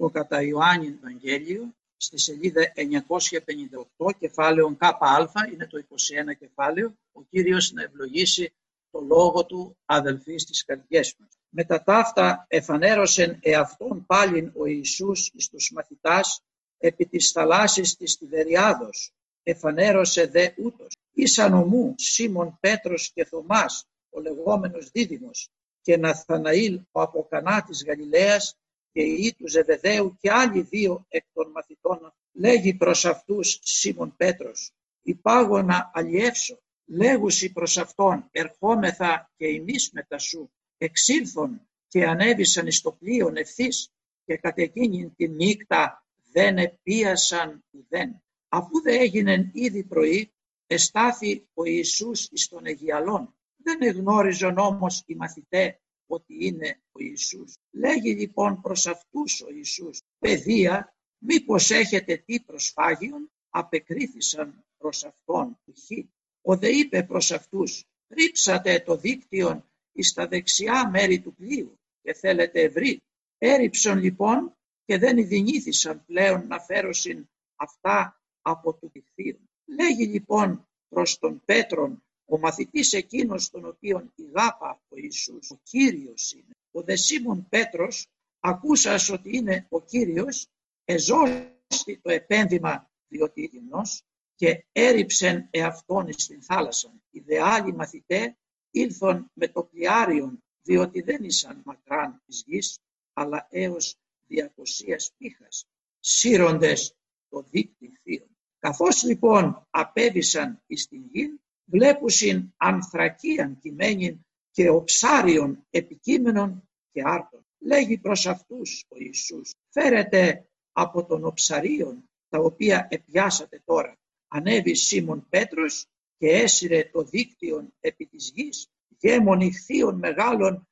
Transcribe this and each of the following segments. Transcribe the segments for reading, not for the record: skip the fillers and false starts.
το κατά Ιωάννη Ευαγγέλιο, στη σελίδα 958, κεφάλαιο ΚΑ, είναι το 21 κεφάλαιο, ο Κύριος να ευλογήσει το λόγο του, αδελφοί, στις καρδιές μας. Μετά ταύτα εφανέρωσεν εαυτόν πάλιν ο Ιησούς εις τους μαθητάς επί της θαλάσσης της Τιβεριάδος. Εφανέρωσε δε ούτως ήσαν ομού Σίμων Πέτρος και Θωμάς ο λεγόμενος Δίδυμος και Ναθαναήλ ο από Κανά της Γαλιλαίας και οι υιοί του Ζεβεδαίου και άλλοι δύο εκ των μαθητών. Λέγει προς αυτούς Σίμων Πέτρος, υπάγωνα αλλιεύσω. Λέγουσι προς αυτόν, ερχόμεθα και εμείς μετά σου. Εξήλθον και ανέβησαν εις το πλοίον ευθύς και κατ' εκείνην τη νύχτα δεν επίασαν ουδέν. Αφού δε έγινεν ήδη πρωί, εστάθη ο Ιησούς εις των Αιγιαλών. Δεν εγνώριζον όμως οι μαθηταί ότι είναι ο Ιησούς. Λέγει λοιπόν προς αυτούς ο Ιησούς, παιδεία, μήπως έχετε τι προσφάγιον? Απεκρίθησαν προς αυτόν ουχή. Ο δε είπε προς αυτούς, ρίψατε το δίκτυον εις τα δεξιά μέρη του πλοίου και θέλετε ευρύ. Έριψον λοιπόν και δεν ειδηνήθησαν πλέον να φέρωσιν αυτά από το δικτύον. Λέγει λοιπόν προς τον Πέτρον, ο μαθητής εκείνος τον οποίον ηγάπα ο Ιησούς, ο Κύριος είναι. Ο δε Σίμων Πέτρος, ακούσας ότι είναι ο Κύριος, εζώστη το επένδυμα διότι ήμνος και έριψεν εαυτόν εις την θάλασσαν. Οι δε άλλοι μαθητέ ήλθον με το πλοιάριον, διότι δεν ήσαν μακράν της γης, αλλά έως 200 πήχας, σύροντες το δίκτυ θείον. Καθώς λοιπόν απέβησαν εις την γη, βλέπουσιν ανθρακίαν κειμένην και οψάριον επικείμενον και άρτων. Λέγει προς αυτούς ο Ιησούς, φέρετε από των οψαρίων τα οποία επιάσατε τώρα. Ανέβη Σίμων Πέτρος και έσυρε το δίκτυον επί της γης, γέμων ηχθείων μεγάλων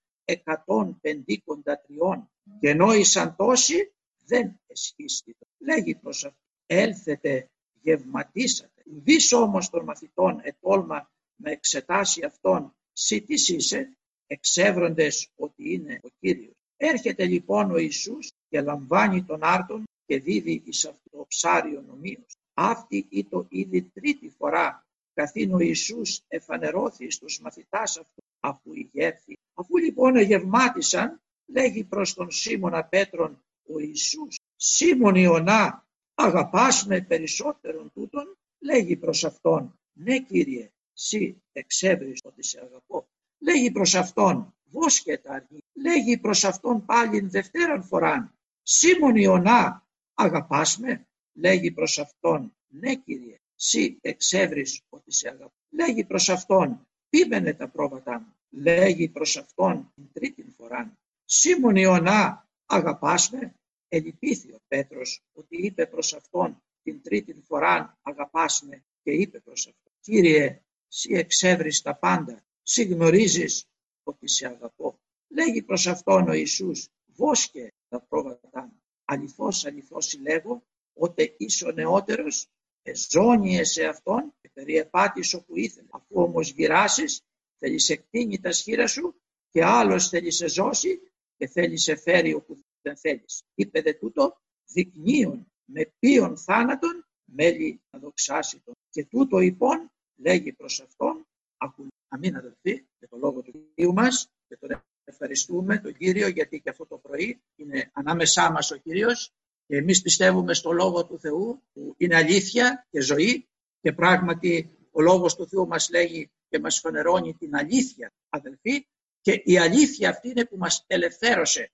153 και νόησαν τόσοι δεν εσχίστητο. Λέγει προς αυτούς, έλθετε γευματίσατε. Ουδείς όμως των μαθητών ετόλμα να εξετάσει αυτόν, σύ τι είσαι, εξεύροντες ότι είναι ο Κύριος. Έρχεται λοιπόν ο Ιησούς και λαμβάνει τον άρτον και δίδει εις αυτό το ψάριο ομοίως. Αυτή ήτο ήδη τρίτη φορά καθήν ο Ιησούς εφανερώθη στους μαθητάς αυτού αφού ηγέρθη. Αφού λοιπόν εγευμάτισαν, λέγει προς τον Σίμωνα Πέτρον ο Ιησούς, Σίμων Ιωνά, αγαπάς με περισσότερον τούτον? Λέγει προς αυτόν, ναι Κύριε, σύ εξεύρεις ότι σε αγαπώ. Λέγει προς αυτόν, βόσκετα αργή. Λέγει προς αυτόν πάλιν δευτέραν φοράν, Σίμων Ιωνά, αγαπάς με? Λέγει προς αυτόν, ναι Κύριε, σύ εξεύρεις ότι σε αγαπώ. Λέγει προς αυτόν, πίμενε τα πρόβατά μου. Λέγει προς αυτόν την τρίτη φοράν, Σίμων Ιωνά, αγαπάς με? Ελυπήθη ο Πέτρος ότι είπε προς αυτόν την τρίτη φοράν, αγαπάς με, και είπε προς αυτόν, Κύριε, σύ εξεύρεις τα πάντα, σύ γνωρίζεις ότι σε αγαπώ. Λέγει προς αυτόν ο Ιησούς, βόσκε τα πρόβατά μου. Αληθώς, αληθώς λέγω, ότι είσαι ο νεότερος, εζώνιε σε αυτόν και περιεπάτης όπου ήθελε. Αφού όμως γυράσεις, θέλει σε κτίνει τα σχήρα σου και άλλος θέλει σε ζώσει και θέλει σε φέρει όπου δεν θέλεις. Είπε δε τούτο, δεικνύον με ποιον θάνατον μέλη να δοξάσει τον. Και τούτο λοιπόν λέγει προς αυτόν, αμήν αδελφοί, για το λόγο του Κυρίου μας και τον ευχαριστούμε τον Κύριο γιατί και αυτό το πρωί είναι ανάμεσά μας ο Κύριος και εμείς πιστεύουμε στο Λόγο του Θεού που είναι αλήθεια και ζωή και πράγματι ο Λόγος του Θεού μας λέγει και μας φανερώνει την αλήθεια αδελφοί και η αλήθεια αυτή είναι που μας ελευθέρωσε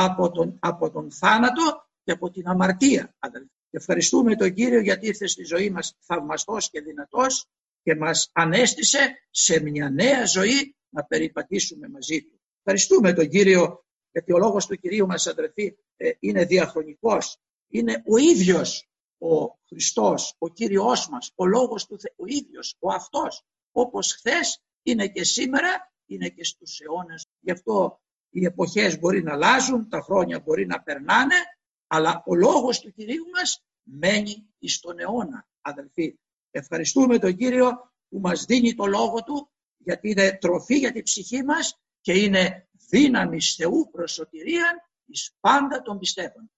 από τον θάνατο και από την αμαρτία αδελφοί. Και ευχαριστούμε τον Κύριο γιατί ήρθε στη ζωή μας θαυμαστός και δυνατός και μας ανέστησε σε μια νέα ζωή να περιπατήσουμε μαζί του. Ευχαριστούμε τον Κύριο γιατί ο λόγος του Κυρίου μας αδελφοί είναι διαχρονικός. Είναι ο ίδιος ο Χριστός, ο Κύριος μας, ο λόγος του Θεού, ο ίδιος, ο αυτός. Όπως χθες είναι και σήμερα, είναι και στους αιώνες. Γι' αυτό οι εποχές μπορεί να αλλάζουν, τα χρόνια μπορεί να περνάνε, αλλά ο λόγος του Κυρίου μας μένει εις τον αιώνα αδελφοί. Ευχαριστούμε τον Κύριο που μας δίνει το λόγο του γιατί είναι τροφή για την ψυχή μας και είναι δύναμη Θεού προς σωτηρίαν εις πάντα των πιστεύων.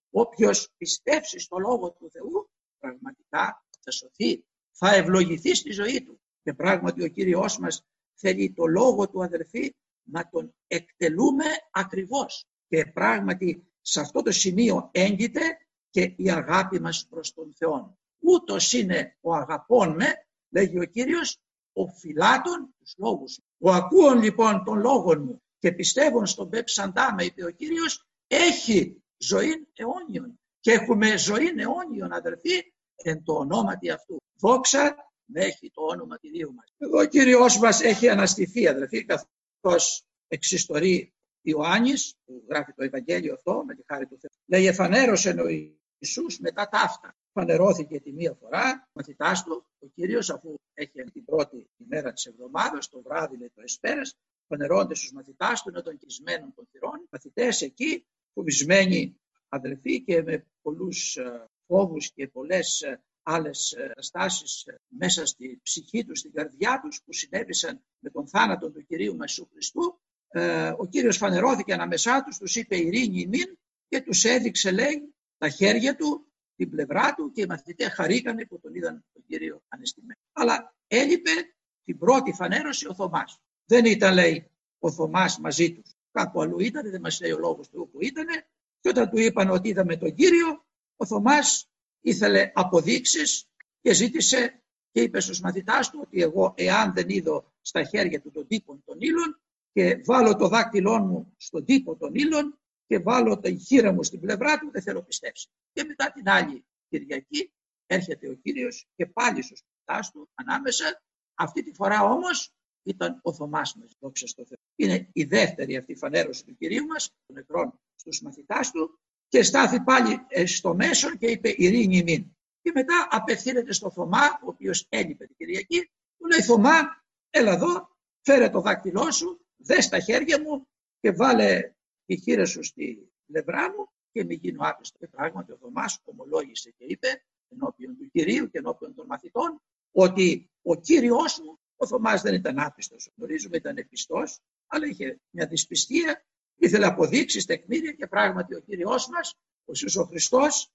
όποιος πιστέψει στο Λόγο του Θεού πραγματικά θα σωθεί, θα ευλογηθεί στη ζωή του. Και πράγματι ο Κύριος μας θέλει το Λόγο του, αδελφοί, να τον εκτελούμε ακριβώς. Και πράγματι σε αυτό το σημείο έγκυται και η αγάπη μας προς τον Θεό. Ούτως είναι ο αγαπών με, λέγει ο Κύριος, ο φυλάτων τους λόγους. Ο ακούων λοιπόν των λόγων μου και πιστεύουν στον πέψαντά με, είπε ο Κύριος, έχει ζωή αιώνιον. Και έχουμε ζωή αιώνιον, αδελφοί, εν το ονόματι αυτού. Δόξα με έχει το όνομα Κυρίου μας. Εδώ ο Κύριος μας έχει αναστηθεί, αδελφοί, καθώς εξιστορεί Ιωάννης, που γράφει το Ευαγγέλιο αυτό με τη χάρη του Θεού. Λέει, εφανέρωσε ο Ιησούς μετά ταύτα. Φανερώθηκε τη μία φορά, μαθητάς του, ο Κύριος, αφού έχει την πρώτη ημέρα της εβδομάδας, το βράδυ, λέει, το εσπέρας, φανερώνται στους μαθητάς του, είναι των κλεισμένων των θυρών, μαθητές εκεί, φοβισμένοι, αδελφοί, και με πολλούς φόβους και πολλές άλλες στάσεις μέσα στη ψυχή τους, στην καρδιά τους, που συνέβησαν με τον θάνατο του Κυρίου μας Ιησού Χριστού. Ο Κύριος φανερώθηκε ανάμεσά τους, τους είπε ειρήνη ημίν και τους έδειξε, λέει, τα χέρια του, την πλευρά του, και οι μαθητές χαρήκανε που τον είδαν τον Κύριο ανεστημένο. Αλλά έλειπε την πρώτη φανέρωση ο Θωμάς. Δεν ήταν, λέει, ο Θωμάς μαζί τους. Κάπου αλλού ήταν, δεν μας λέει ο λόγος του που ήταν. Και όταν του είπαν ότι είδαμε τον Κύριο, ο Θωμάς ήθελε αποδείξεις και ζήτησε και είπε στους μαθητάς του ότι εγώ, εάν δεν είδω στα χέρια του τον τύπο των ύλων και βάλω το δάκτυλό μου στον τύπο των ύλων και βάλω την χείρα μου στην πλευρά του, δεν θέλω πιστέψει. Και μετά την άλλη Κυριακή έρχεται ο Κύριος και πάλι στους μαθητάς του ανάμεσα. Αυτή τη φορά όμως ήταν ο Θωμάς μας, δόξα στο Θεό. Είναι η δεύτερη αυτή φανέρωση του Κυρίου μας, των νεκρών, στους μαθητάς του, και στάθη πάλι στο μέσον και είπε ειρήνη ημίν. Και μετά απευθύνεται στο Θωμά, ο οποίος έλειπε την Κυριακή, του λέει, Θωμά, έλα εδώ, φέρε το δάκτυλό σου, δες τα χέρια μου και βάλε τη χείρα σου στη πλευρά μου και μη γίνω άπιστο. Και πράγματι ο Θωμάς ομολόγησε και είπε ενώπιον του Κυρίου και ενώπιον των μαθητών ότι ο Κύριος μου, ο Θωμάς δεν ήταν άπιστος. Γνωρίζουμε, ήταν πιστός, αλλά είχε μια δυσπιστία, ήθελε αποδείξεις, τεκμήρια, και πράγματι ο Κύριος μας, ο Ιησούς ο Χριστός,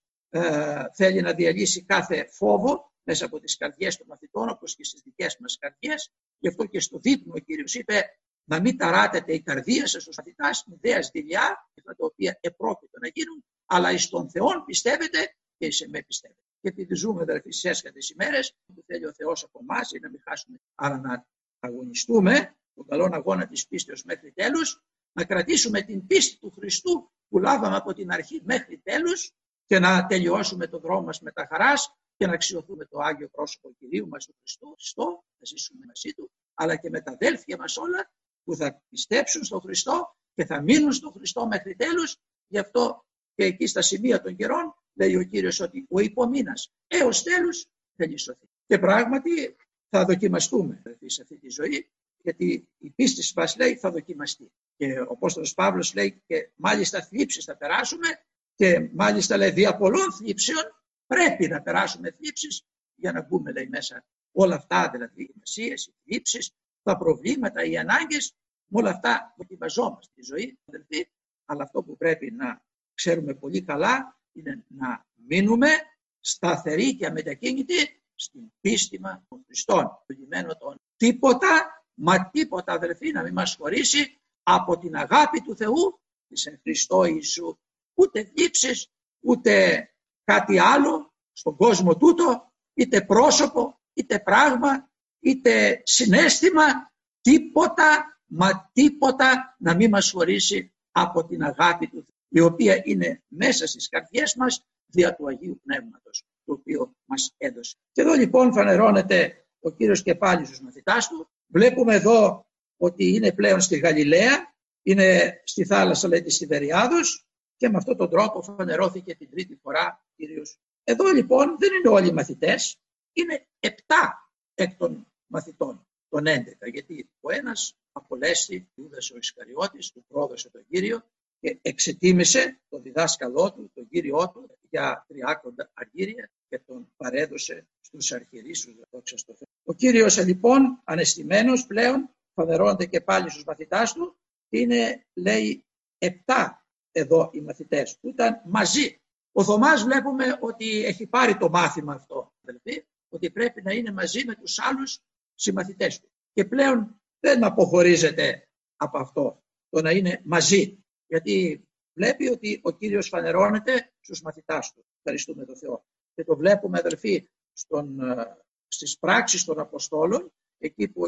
θέλει να διαλύσει κάθε φόβο μέσα από τις καρδιές των μαθητών, όπως και στις δικές μας καρδιές. Γι' αυτό και στο δείπνο ο Κύριος είπε να μην ταράτετε η καρδία σας στους μαθητάς ιδέας δειλιά, αυτά τα οποία επρόκειτο να γίνουν, αλλά εις τον Θεόν πιστεύετε και εις εμέ πιστεύετε. Και επειδή ζούμε, αδελφοί, στις έσχατες ημέρες, που θέλει ο Θεός από εμάς είναι να μην χάσουμε, αλλά να αγωνιστούμε τον καλόν αγώνα της πίστεως μέχρι τέλους, να κρατήσουμε την πίστη του Χριστού που λάβαμε από την αρχή μέχρι τέλους και να τον δρόμο μας με τα χαράς και να αξιωθούμε το Άγιο πρόσωπο Κυρίου μας του Χριστού, να ζήσουμε μαζί του, αλλά και με τα αδέλφια μας όλα που θα πιστέψουν στον Χριστό και θα μείνουν στον Χριστό μέχρι τέλους. Γι' αυτό και εκεί στα σημεία των καιρών λέει ο Κύριος ότι ο υπομείνας έως τέλους θέλει σωθεί. Και πράγματι θα δοκιμαστούμε σε αυτή τη ζωή, γιατί η πίστη μας, λέει, θα δοκιμαστεί. Και ο Απόστολος Παύλος λέει και μάλιστα θλίψεις θα περάσουμε, και μάλιστα, λέει, δια πολλών θλίψεων πρέπει να περάσουμε θλίψεις για να μπούμε, λέει, μέσα όλα αυτά, δηλαδή οι μεσίες, οι θλίψεις, τα προβλήματα, οι ανάγκες, με όλα αυτά δοκιμαζόμαστε στη ζωή, αδελφοί. Αλλά αυτό που πρέπει να ξέρουμε πολύ καλά είναι να μείνουμε σταθεροί και αμετακίνητοι στην πίστη μας των Χριστών. Τίποτα, μα τίποτα, αδελφοί, να μην μας χωρίσει από την αγάπη του Θεού της εν Χριστώ Ιησού. Ούτε θλίψεις, ούτε κάτι άλλο στον κόσμο τούτο, είτε πρόσωπο, είτε πράγμα, είτε συναίσθημα, τίποτα, μα τίποτα να μην μας χωρίσει από την αγάπη του Θεού, η οποία είναι μέσα στις καρδιές μας δια του Αγίου Πνεύματος, το οποίο μας έδωσε. Και εδώ λοιπόν φανερώνεται ο Κύριος και πάλι στους μαθητάς του. Βλέπουμε εδώ ότι είναι πλέον στη Γαλιλαία, είναι στη θάλασσα, λέει, της Τιβεριάδος, και με αυτόν τον τρόπο φανερώθηκε την τρίτη φορά ο Κύριος. Εδώ λοιπόν δεν είναι όλοι οι μαθητές, είναι 7 εκ των μαθητών, των 11, γιατί ο ένας απολέστη, Ιούδας ο Ισκαριώτης, του πρόδωσε τον Κύριο και εξετίμησε τον διδάσκαλό του, τον Κύριό του, για 30 αργύρια και τον παρέδωσε στους αρχιερείς του, δόξα στο Θεό. Ο Κύριος λοιπόν, ανεστημένος πλέον, φανερώνεται και πάλι στους μαθητάς του, είναι, λέει, 7 εδώ οι μαθητές που ήταν μαζί Ο Θωμάς βλέπουμε ότι έχει πάρει το μάθημα αυτό, δηλαδή, ότι πρέπει να είναι μαζί με τους άλλους συμμαθητές του. Και πλέον δεν αποχωρίζεται από αυτό, το να είναι μαζί, γιατί βλέπει ότι ο Κύριος φανερώνεται στους μαθητάς του. Ευχαριστούμε τον Θεό. Και το βλέπουμε, αδελφοί, στις πράξεις των Αποστόλων, εκεί που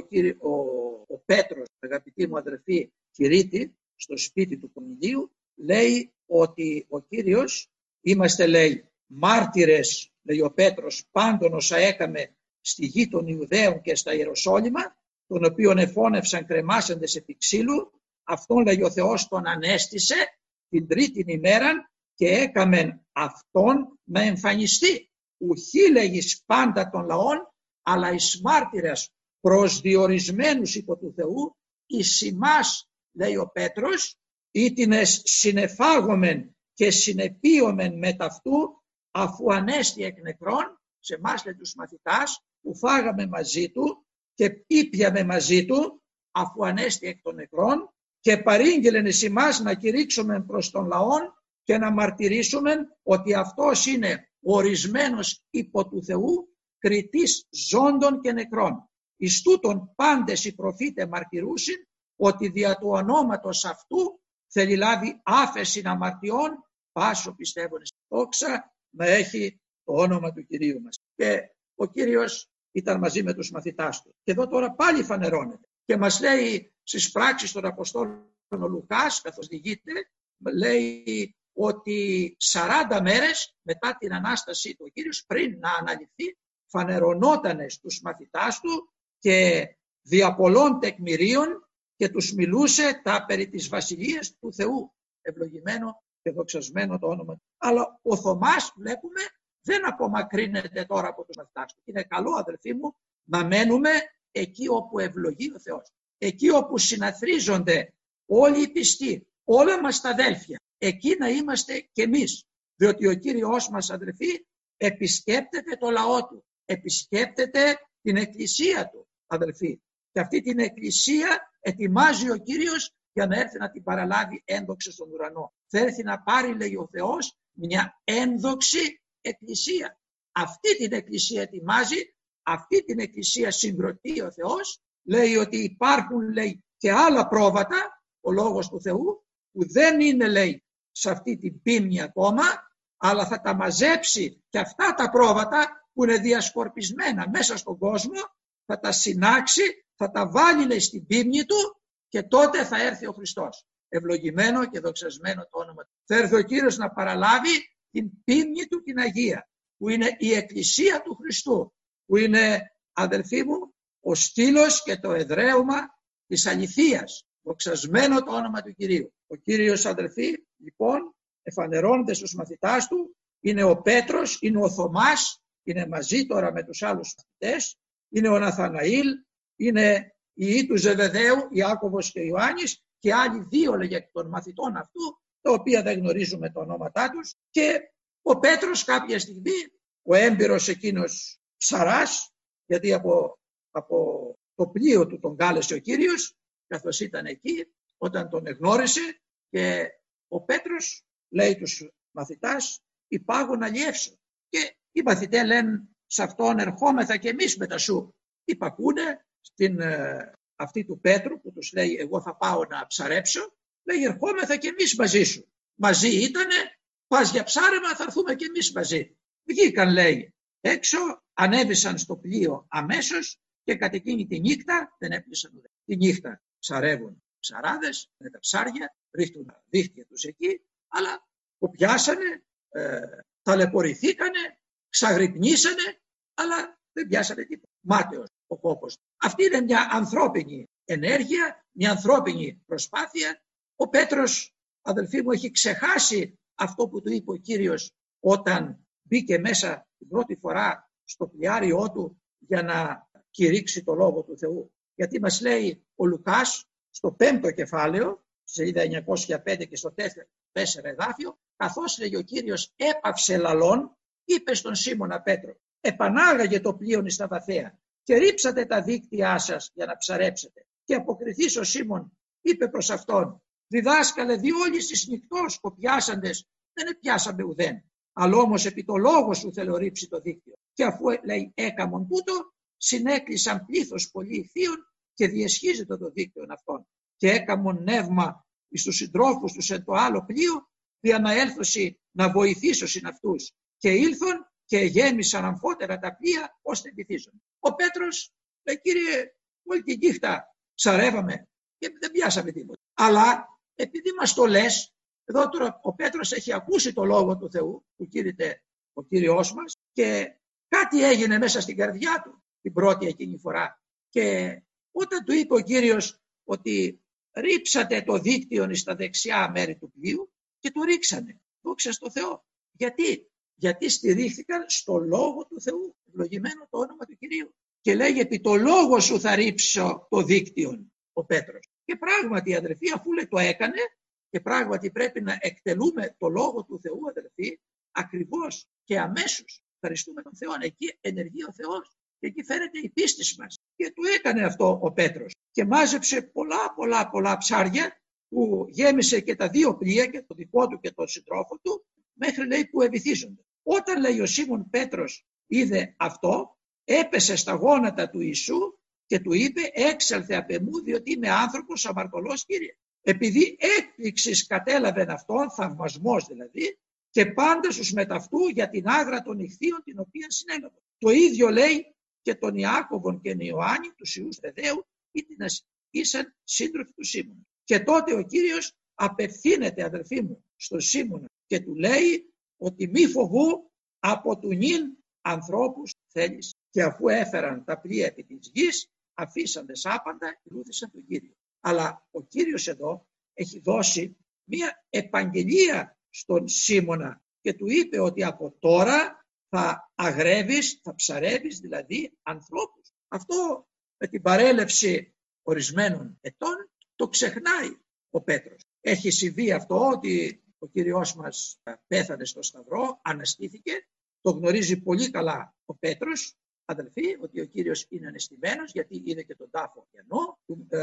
ο Πέτρος, αγαπητοί μου αδελφοί, κηρύττει στο σπίτι του Κορνηλίου, λέει ότι ο Κύριος, είμαστε, λέει, μάρτυρες, λέει ο Πέτρος, πάντων όσα έκαμε στη γη των Ιουδαίων και στα Ιεροσόλυμα, τον οποίον εφώνευσαν κρεμάσαντες επί ξύλου, αυτόν, λέει, ο Θεός τον ανέστησε την τρίτην ημέραν και έκαμεν αυτόν να εμφανιστεί. Ουχή, λέγει, πάντα των λαών, αλλά εις μάρτυρες προσδιορισμένους υπό του Θεού, εις ημάς, λέει ο Πέτρος, ήτινες συνεφάγομεν και συνεπίομεν με ταυτού, αφού ανέστη εκ νεκρών, σε εμάς, λέει, τους μαθητάς, που φάγαμε μαζί του και πίπιαμε μαζί του, αφού ανέστη εκ των νεκρών, και παρήγγειλεν εις ημάς να κηρύξουμε προς τον λαόν και να μαρτυρήσουμε ότι αυτός είναι ορισμένος υπό του Θεού, κριτής ζώντων και νεκρών. Εις τούτον πάντες οι προφήτε μαρτυρούσιν ότι δια του ονόματος αυτού θέλει λάβει άφεση αμαρτιών, πάσο πιστεύουν στην δόξα να έχει το όνομα του Κυρίου μας. Και ο Κύριος ήταν μαζί με τους μαθητάς του. Και εδώ τώρα πάλι φανερώνεται και μας λέει στις πράξεις των Αποστόλων ο Λουκάς, καθώς διηγείται, λέει ότι 40 μέρες μετά την Ανάστασή του ο Κύριος, πριν να αναλυθεί, φανερωνότανε στους μαθητάς του και δια πολλών τεκμηρίων και τους μιλούσε τα περί της βασιλείας του Θεού. Ευλογημένο και δοξασμένο το όνομα του. Αλλά ο Θωμάς, βλέπουμε, δεν απομακρύνεται τώρα από τους μαθητάς του. Είναι καλό, αδελφοί μου, να μένουμε εκεί όπου ευλογεί ο Θεός. Εκεί όπου συναθρίζονται όλοι οι πιστοί, όλα μας τα αδέλφια. Εκεί να είμαστε κι εμείς. Διότι ο Κύριος μας, αδελφοί, επισκέπτεται το λαό του. Επισκέπτεται την εκκλησία του, αδελφοί. Και αυτή την εκκλησία ετοιμάζει ο Κύριος για να έρθει να την παραλάβει ένδοξη στον ουρανό. Θα έρθει να πάρει, λέει ο Θεός, μια ένδοξη εκκλησία. Αυτή την εκκλησία ετοιμάζει, αυτή την εκκλησία συγκροτεί ο Θεός. Λέει ότι υπάρχουν, λέει, και άλλα πρόβατα, ο λόγος του Θεού, που δεν είναι, λέει, σε αυτή την πίμνη ακόμα, αλλά θα τα μαζέψει και αυτά τα πρόβατα που είναι διασκορπισμένα μέσα στον κόσμο, θα τα συνάξει, θα τα βάλει, λέει, στην πίμνη του και τότε θα έρθει ο Χριστός. Ευλογημένο και δοξασμένο το όνομα του. Θα έρθει ο Κύριος να παραλάβει την πίμνη του την Αγία, που είναι η Εκκλησία του Χριστού, που είναι, αδελφοί μου, ο στήλος και το εδραίωμα της αληθείας. Δοξασμένο το όνομα του Κυρίου. Ο Κύριος, αδελφοί, λοιπόν, εφανερώνεται στους μαθητάς του, είναι ο Πέτρος, είναι ο Θωμάς, είναι μαζί τώρα με τους άλλους μαθητές, είναι ο Ναθαναήλ, είναι οι υιοί του Ζεβεδαίου, Ιάκωβος και Ιωάννης, και άλλοι δύο, λέγε, των μαθητών αυτού, τα οποία δεν γνωρίζουμε τα ονόματά τους, και ο Πέτρος κάποια στιγμή, ο έμπειρος εκείνος ψαράς, γιατί από το πλοίο του τον κάλεσε ο Κύριος, καθώς ήταν εκεί, όταν τον εγνώρισε, και ο Πέτρος λέει τους μαθητάς, υπάγω να λιεύσω. Και οι μαθητές λένε σε αυτόν, ερχόμεθα και εμείς μετά σου. Υπακούνε στην αυτή του Πέτρου που τους λέει, εγώ θα πάω να ψαρέψω, λέει, ερχόμεθα και εμείς μαζί σου. Μαζί ήτανε, πας για ψάρεμα, θα έρθουμε και εμείς μαζί. Βγήκαν, λέει, έξω, ανέβησαν στο πλοίο αμέσως και κατ' εκείνη τη νύχτα δεν έπλησαν ούτε. Τη νύχτα ψαρεύουν ψαράδες με τα ψάρια, ρίχνουν τα δίχτυα τους εκεί, αλλά το πιάσανε, ταλαιπωρηθήκανε, ξαγρυπνήσανε, αλλά δεν πιάσανε τίποτα. Μάταιος ο κόπος. Αυτή είναι μια ανθρώπινη ενέργεια, μια ανθρώπινη προσπάθεια. Ο Πέτρος, αδελφοί μου, έχει ξεχάσει αυτό που του είπε ο Κύριος όταν μπήκε μέσα την πρώτη φορά στο πλοιάριό του για να κηρύξει το Λόγο του Θεού. Γιατί μας λέει ο Λουκάς στο 5ο κεφάλαιο, σελίδα 905 και στο 4 εδάφιο, καθώς, λέει, ο Κύριος έπαυσε λαλών, είπε στον Σίμωνα Πέτρο, επανάγαγε το πλοίο στα βαθαία και ρίψατε τα δίκτυά σας για να ψαρέψετε. Και αποκριθείς ο Σίμων είπε προς αυτόν, διδάσκαλε, διόλοι στις νυχτός που πιάσαντες δεν πιάσαμε ουδέν. Αλλά όμως επί το λόγο σου θέλω ρίψει το δίκτυο. Και αφού λέει έκαμον τούτο, συνέκλεισαν πλήθος πολύ θείων και διεσχίζεται το δίκτυο αυτών. Και έκαμον νεύμα στους συντρόφους τους εν το άλλο πλοίο, για να έλθωση να βοηθήσωσιν αυτούς. Και ήλθον και γέμισαν αμφότερα τα πλοία ώστε βυθίζουν. Ο Πέτρος λέει, κύριε, όλη την νύχτα ψαρεύαμε και δεν πιάσαμε τίποτα. Αλλά επειδή μας το λες, εδώ τώρα ο Πέτρος έχει ακούσει το λόγο του Θεού που κήρυτε ο Κύριος μας και κάτι έγινε μέσα στην καρδιά του την πρώτη εκείνη φορά. Και όταν του είπε ο Κύριος ότι ρίψατε το δίκτυο στα δεξιά μέρη του πλοίου και το ρίξανε. Δόξα στο Θεό. Γιατί στηρίχθηκαν στο λόγο του Θεού. Ευλογημένο το όνομα του Κυρίου. Και λέγει επί το λόγο σου θα ρίψω το δίκτυο ο Πέτρος. Και πράγματι αδερφοί, αφού λέει το έκανε, και πράγματι πρέπει να εκτελούμε το λόγο του Θεού αδερφοί ακριβώς και αμέσως. Ευχαριστούμε τον Θεό. Εκεί ενεργεί ο Θεός και εκεί φαίνεται η πίστη μας. Και το έκανε αυτό ο Πέτρος και μάζεψε πολλά ψάρια που γέμισε και τα δύο πλοία, και το δικό του και τον συντρόφο του, μέχρι λέει που ευηθίζονται. Όταν λέει ο Σίμων Πέτρος είδε αυτό, έπεσε στα γόνατα του Ιησού και του είπε, έξαλθε απ' εμού, διότι είμαι άνθρωπος αμαρτωλός, Κύριε. Επειδή έκπληξης κατέλαβεν αυτόν, θαυμασμός δηλαδή, και πάντα στους μεταυτού για την άγρα των ηχθείων την οποία συνέλαβε. Το ίδιο λέει και τον Ιάκωβον και τον Ιωάννη, τους ιούς Θεδαίου, ήσαν σύντροφοι του Σίμωνα. Και τότε ο Κύριος απευθύνεται, αδελφοί μου, στον Σίμωνα και του λέει ότι μη φοβού, από του νυν ανθρώπους θέλεις. Και αφού έφεραν τα πλοία επί της γης, αφήσαντες άπαντα, ακολούθησαν τον Κύριο. Αλλά ο Κύριος εδώ έχει δώσει μία επαγγελία στον Σίμωνα και του είπε ότι από τώρα θα αγρεύεις, θα ψαρεύεις δηλαδή ανθρώπους. Αυτό με την παρέλευση ορισμένων ετών το ξεχνάει ο Πέτρος. Έχει συμβεί αυτό ότι ο Κύριος μας πέθανε στο Σταυρό, αναστήθηκε, το γνωρίζει πολύ καλά ο Πέτρος, αδελφοί, ότι ο Κύριος είναι ανεστημένος, γιατί είδε και τον τάφο κενό,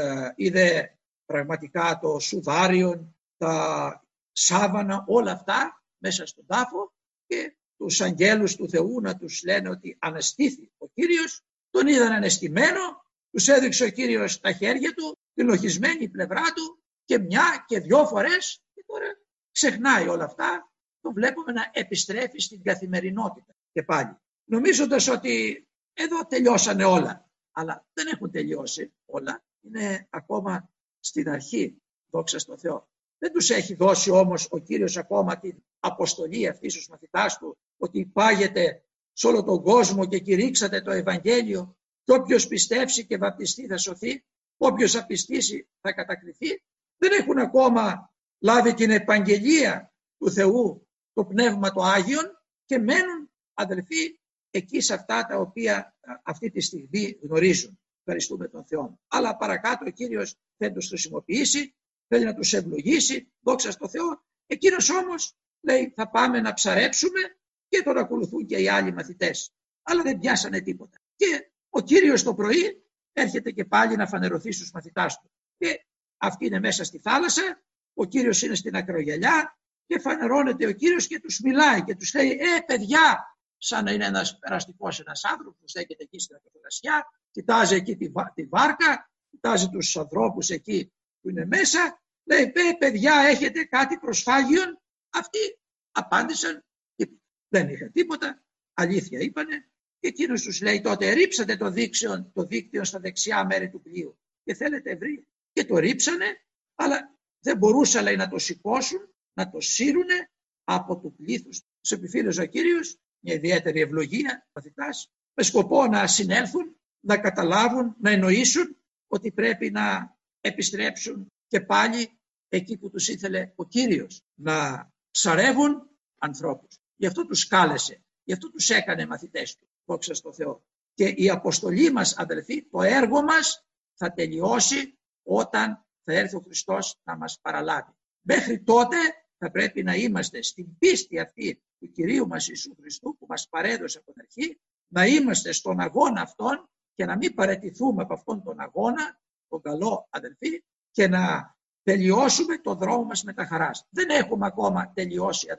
είδε πραγματικά το σουδάριον, τα σάβανα, όλα αυτά μέσα στον τάφο και τους αγγέλους του Θεού να τους λένε ότι αναστήθη ο Κύριος, τον είδαν ανεστημένο, τους έδειξε ο Κύριος τα χέρια του, την λοχισμένη πλευρά του και μια και δυο φορές και τώρα ξεχνάει όλα αυτά, το βλέπουμε να επιστρέφει στην καθημερινότητα και πάλι. Νομίζοντας ότι εδώ τελειώσανε όλα, αλλά δεν έχουν τελειώσει όλα, είναι ακόμα στην αρχή, δόξα στο Θεό. Δεν τους έχει δώσει όμως ο Κύριος ακόμα την αποστολή αυτή στους μαθητάς του, ότι πάγεται σε όλο τον κόσμο και κηρύξατε το Ευαγγέλιο και όποιος πιστέψει και βαπτιστεί θα σωθεί, όποιος απιστήσει θα κατακριθεί. Δεν έχουν ακόμα λάβει την επαγγελία του Θεού, το Πνεύμα το Άγιον και μένουν αδελφοί εκεί σε αυτά τα οποία αυτή τη στιγμή γνωρίζουν. Ευχαριστούμε τον Θεό. Αλλά παρακάτω ο Κύριος θέλει να τους χρησιμοποιήσει, θέλει να τους ευλογήσει, δόξα στο Θεό. Εκείνος όμως λέει θα πάμε να ψαρέψουμε και τον ακολουθούν και οι άλλοι μαθητές. Αλλά δεν πιάσανε τίποτα. Και ο Κύριος το πρωί έρχεται και πάλι να φανερωθεί στους μαθητάς του. Και αυτοί είναι μέσα στη θάλασσα, ο Κύριος είναι στην ακρογιαλιά και φανερώνεται ο Κύριος και τους μιλάει και τους λέει παιδιά, σαν να είναι ένας περαστικός ένας άνθρωπος που στέκεται εκεί στην ακρογιαλιά, κοιτάζει εκεί τη βάρκα, κοιτάζει τους ανθρώπους εκεί που είναι μέσα, λέει παιδιά έχετε κάτι προσφάγιον? Αυτοί απάντησαν δεν είχαν τίποτα, αλήθεια είπανε. Και εκείνος τους λέει τότε ρίψατε το δίκτυο στα δεξιά μέρη του πλοίου και θέλετε ευρύ. Και το ρίψανε, αλλά δεν μπορούσαν λέει, να το σηκώσουν, να το σύρουνε από του πλήθους. Τους επιφύλεζε ο Κύριος μια ιδιαίτερη ευλογία μαθητάς, με σκοπό να συνέλθουν, να καταλάβουν, να εννοήσουν ότι πρέπει να επιστρέψουν και πάλι εκεί που τους ήθελε ο Κύριος, να ψαρεύουν ανθρώπους. Γι' αυτό τους κάλεσε, γι' αυτό τους έκανε μαθητές του. Δόξα στο Θεό. Και η αποστολή μας αδελφοί, το έργο μας θα τελειώσει όταν θα έρθει ο Χριστός να μας παραλάβει. Μέχρι τότε θα πρέπει να είμαστε στην πίστη αυτή του Κυρίου μας Ιησού Χριστού που μας παρέδωσε από την αρχή, να είμαστε στον αγώνα αυτόν και να μην παραιτηθούμε από αυτόν τον αγώνα, τον καλό αδελφοί, και να τελειώσουμε το δρόμο μας με τα χαράς. Δεν έχουμε ακόμα τελειώσει αδελφοί.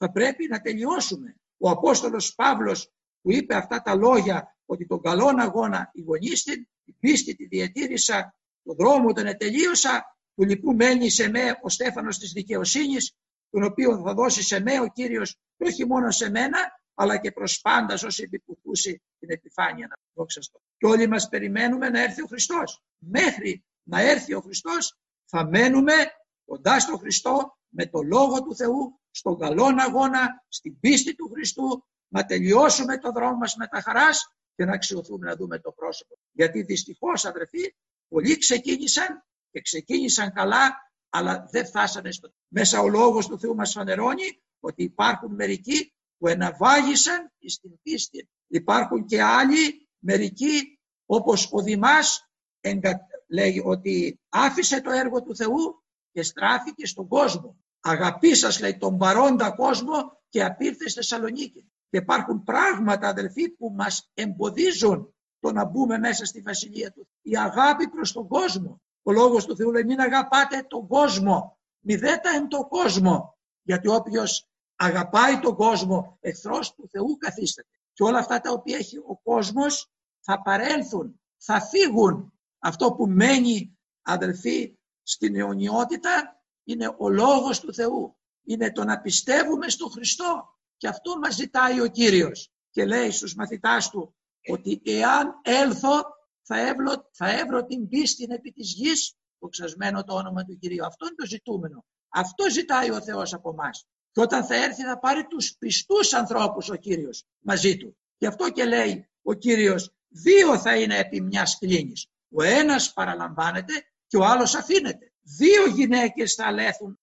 θα πρέπει να τελειώσουμε. Ο Απόστολος Παύλος που είπε αυτά τα λόγια, ότι τον καλόν αγώνα ηγονίστην, την πίστη τη διατήρησα, τον δρόμο τον ετελείωσα, του λοιπού μένει σε με ο Στέφανος της δικαιοσύνης, τον οποίο θα δώσει σε με ο Κύριος, και όχι μόνο σε μένα, αλλά και προς πάντας όσοι επιπουθούσι την επιφάνεια να δόξαστο. Και όλοι μας περιμένουμε να έρθει ο Χριστός. Μέχρι να έρθει ο Χριστός θα μένουμε κοντά στο Χριστό, με το Λόγο του Θεού, στον καλόν αγώνα, στην πίστη του Χριστού, να τελειώσουμε το δρόμο μας με τα χαράς και να αξιωθούμε να δούμε το πρόσωπο. Γιατί δυστυχώς, αδερφοί, πολλοί ξεκίνησαν καλά, αλλά δεν φτάσανε στο. Μέσα ο Λόγος του Θεού μας φανερώνει ότι υπάρχουν μερικοί που εναβάγησαν στην πίστη. Υπάρχουν και άλλοι μερικοί, όπως ο Δημάς λέει ότι άφησε το έργο του Θεού και στράφηκε στον κόσμο. Αγαπήσας, λέει, τον παρόντα κόσμο και απήρθε στη Θεσσαλονίκη. Και υπάρχουν πράγματα, αδελφοί, που μας εμποδίζουν το να μπούμε μέσα στη Βασιλεία του. Η αγάπη προς τον κόσμο. Ο Λόγος του Θεού λέει μην αγαπάτε τον κόσμο, μη δέτα εν το κόσμο. Γιατί όποιος αγαπάει τον κόσμο, εχθρός του Θεού καθίσταται. Και όλα αυτά τα οποία έχει ο κόσμος θα παρέλθουν, θα φύγουν. Αυτό που μένει, αδελφοί, στην αιωνιότητα είναι ο Λόγος του Θεού. Είναι το να πιστεύουμε στον Χριστό. Και αυτό μας ζητάει ο Κύριος. Και λέει στους μαθητάς του ότι εάν έλθω θα έβρω την πίστη επί της γης, δοξασμένο το όνομα του Κυρίου. Αυτό είναι το ζητούμενο. Αυτό ζητάει ο Θεός από εμάς. Και όταν θα έρθει θα πάρει τους πιστούς ανθρώπους ο Κύριος μαζί του. Γι' αυτό και λέει ο Κύριος, δύο θα είναι επί μιας κλίνης. Ο ένας παραλαμβάνεται και ο άλλος αφήνεται. Δύο γυναίκες θα αλέθουν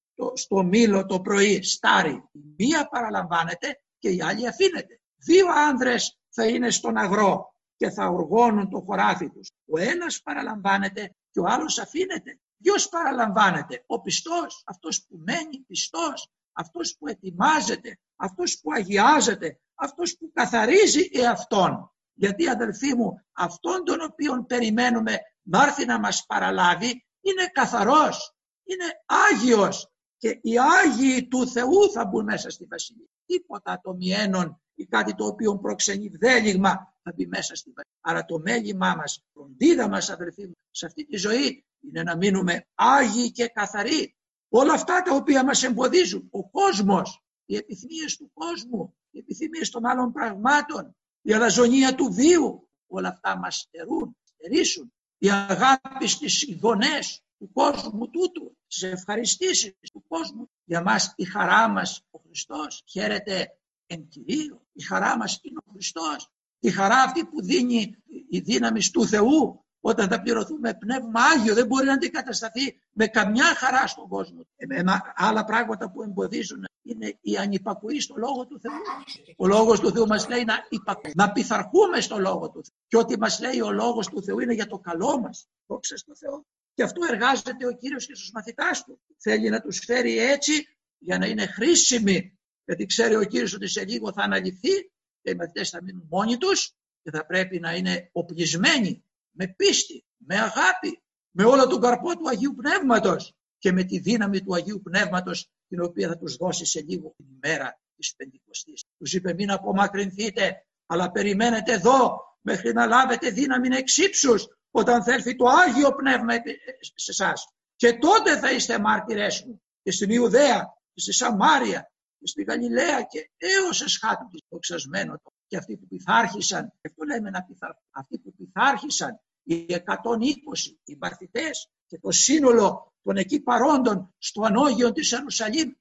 στο μήλο το πρωί, στάρι. Η μία παραλαμβάνεται και η άλλη αφήνεται. Δύο άνδρες θα είναι στον αγρό και θα οργώνουν το χωράφι τους. Ο ένας παραλαμβάνεται και ο άλλος αφήνεται. Ποιος παραλαμβάνεται? Ο πιστός, αυτός που μένει πιστός, αυτός που ετοιμάζεται, αυτός που αγιάζεται, αυτός που καθαρίζει εαυτόν. Γιατί, αδελφοί μου, αυτόν τον οποίον περιμένουμε να έρθει να μας παραλάβει είναι καθαρός, είναι Άγιος και οι Άγιοι του Θεού θα μπουν μέσα στη Βασιλεία. Τίποτα το μιένον ή κάτι το οποίο προξενεί βδέλιγμα θα μπει μέσα στη Βασιλεία. Άρα το μέλημά μας, φροντίδα μας, αδελφοί μου, σε αυτή τη ζωή είναι να μείνουμε Άγιοι και καθαροί. Όλα αυτά τα οποία μας εμποδίζουν, ο κόσμος, οι επιθυμίες του κόσμου, οι επιθυμίες των άλλων πραγμάτων, η αλαζονία του βίου, όλα αυτά μας στερήσουν. Η αγάπη στις ειδονές του κόσμου τούτου, στις ευχαριστήσεις του κόσμου. Για μας η χαρά μας ο Χριστός, χαίρεται εν Κυρίω. Η χαρά μας είναι ο Χριστός. Η χαρά αυτή που δίνει η δύναμη του Θεού, όταν θα πληρωθούμε πνεύμα Άγιο, δεν μπορεί να αντικατασταθεί με καμιά χαρά στον κόσμο. Άλλα πράγματα που εμποδίζουν είναι η ανυπακουή στο Λόγο του Θεού. Ο Λόγος του Θεού μας λέει να πειθαρχούμε στο Λόγο του Θεού. Και ό,τι μας λέει ο Λόγος του Θεού είναι για το καλό μας. Δόξα στον Θεό. Και αυτό εργάζεται ο Κύριος και στους μαθητάς του. Θέλει να τους φέρει έτσι για να είναι χρήσιμοι. Γιατί ξέρει ο Κύριος ότι σε λίγο θα αναλυθεί και οι μαθητές θα μείνουν μόνοι τους και θα πρέπει να είναι οπλισμένοι με πίστη, με αγάπη, με όλο τον καρπό του Αγίου Πνεύματος και με τη δύναμη του Αγίου Πνεύματος την οποία θα τους δώσει σε λίγο την ημέρα της Πεντηκοστής. Τους είπε μην απομακρυνθείτε, αλλά περιμένετε εδώ μέχρι να λάβετε δύναμη εξ ύψους όταν θα έρθει το Άγιο Πνεύμα σε εσάς. Και τότε θα είστε μάρτυρες μου και στην Ιουδαία και στη Σαμάρια και στη Γαλιλαία και έως εσχάτου της δοξασμένο το. Και αυτοί που πειθάρχησαν, και αυτό λέμε να πειθαρχούν, αυτοί που πειθάρχησαν, οι 120, οι μαθητές και το σύνολο των εκεί παρόντων στο ανώγειο της Ιερουσαλήμ,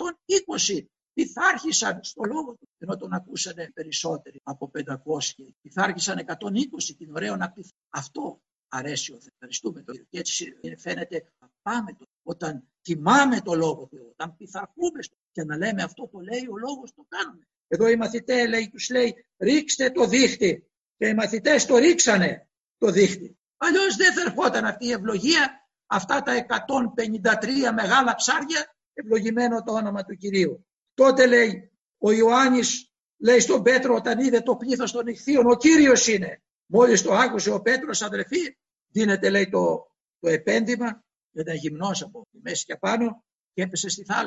120 πειθάρχησαν στο Λόγο του, ενώ τον ακούσανε περισσότεροι από 500. Πειθάρχησαν 120 και είναι ωραίο να πειθάρχησαν. Αυτό αρέσει ο Θεός. Ευχαριστούμε τον Κύριο. Και έτσι φαίνεται να πάμε όταν τιμάμε το Λόγο του, όταν πειθαρχούμε και να λέμε αυτό το λέει ο Λόγος, το κάνουμε. Εδώ οι μαθητές τους λέει ρίξτε το δίχτυ και οι μαθητές το ρίξανε το δίχτυ. Αλλιώς δεν θα ερχόταν αυτή η ευλογία, αυτά τα 153 μεγάλα ψάρια, ευλογημένο το όνομα του Κυρίου. Τότε λέει ο Ιωάννης, λέει στον Πέτρο όταν είδε το πλήθος των ιχθύων, ο Κύριος είναι. Μόλις το άκουσε ο Πέτρος, αδερφοί, δίνεται λέει το επένδυμα, ήταν γυμνός από τη μέση και πάνω και έπεσε στη θάλασσα.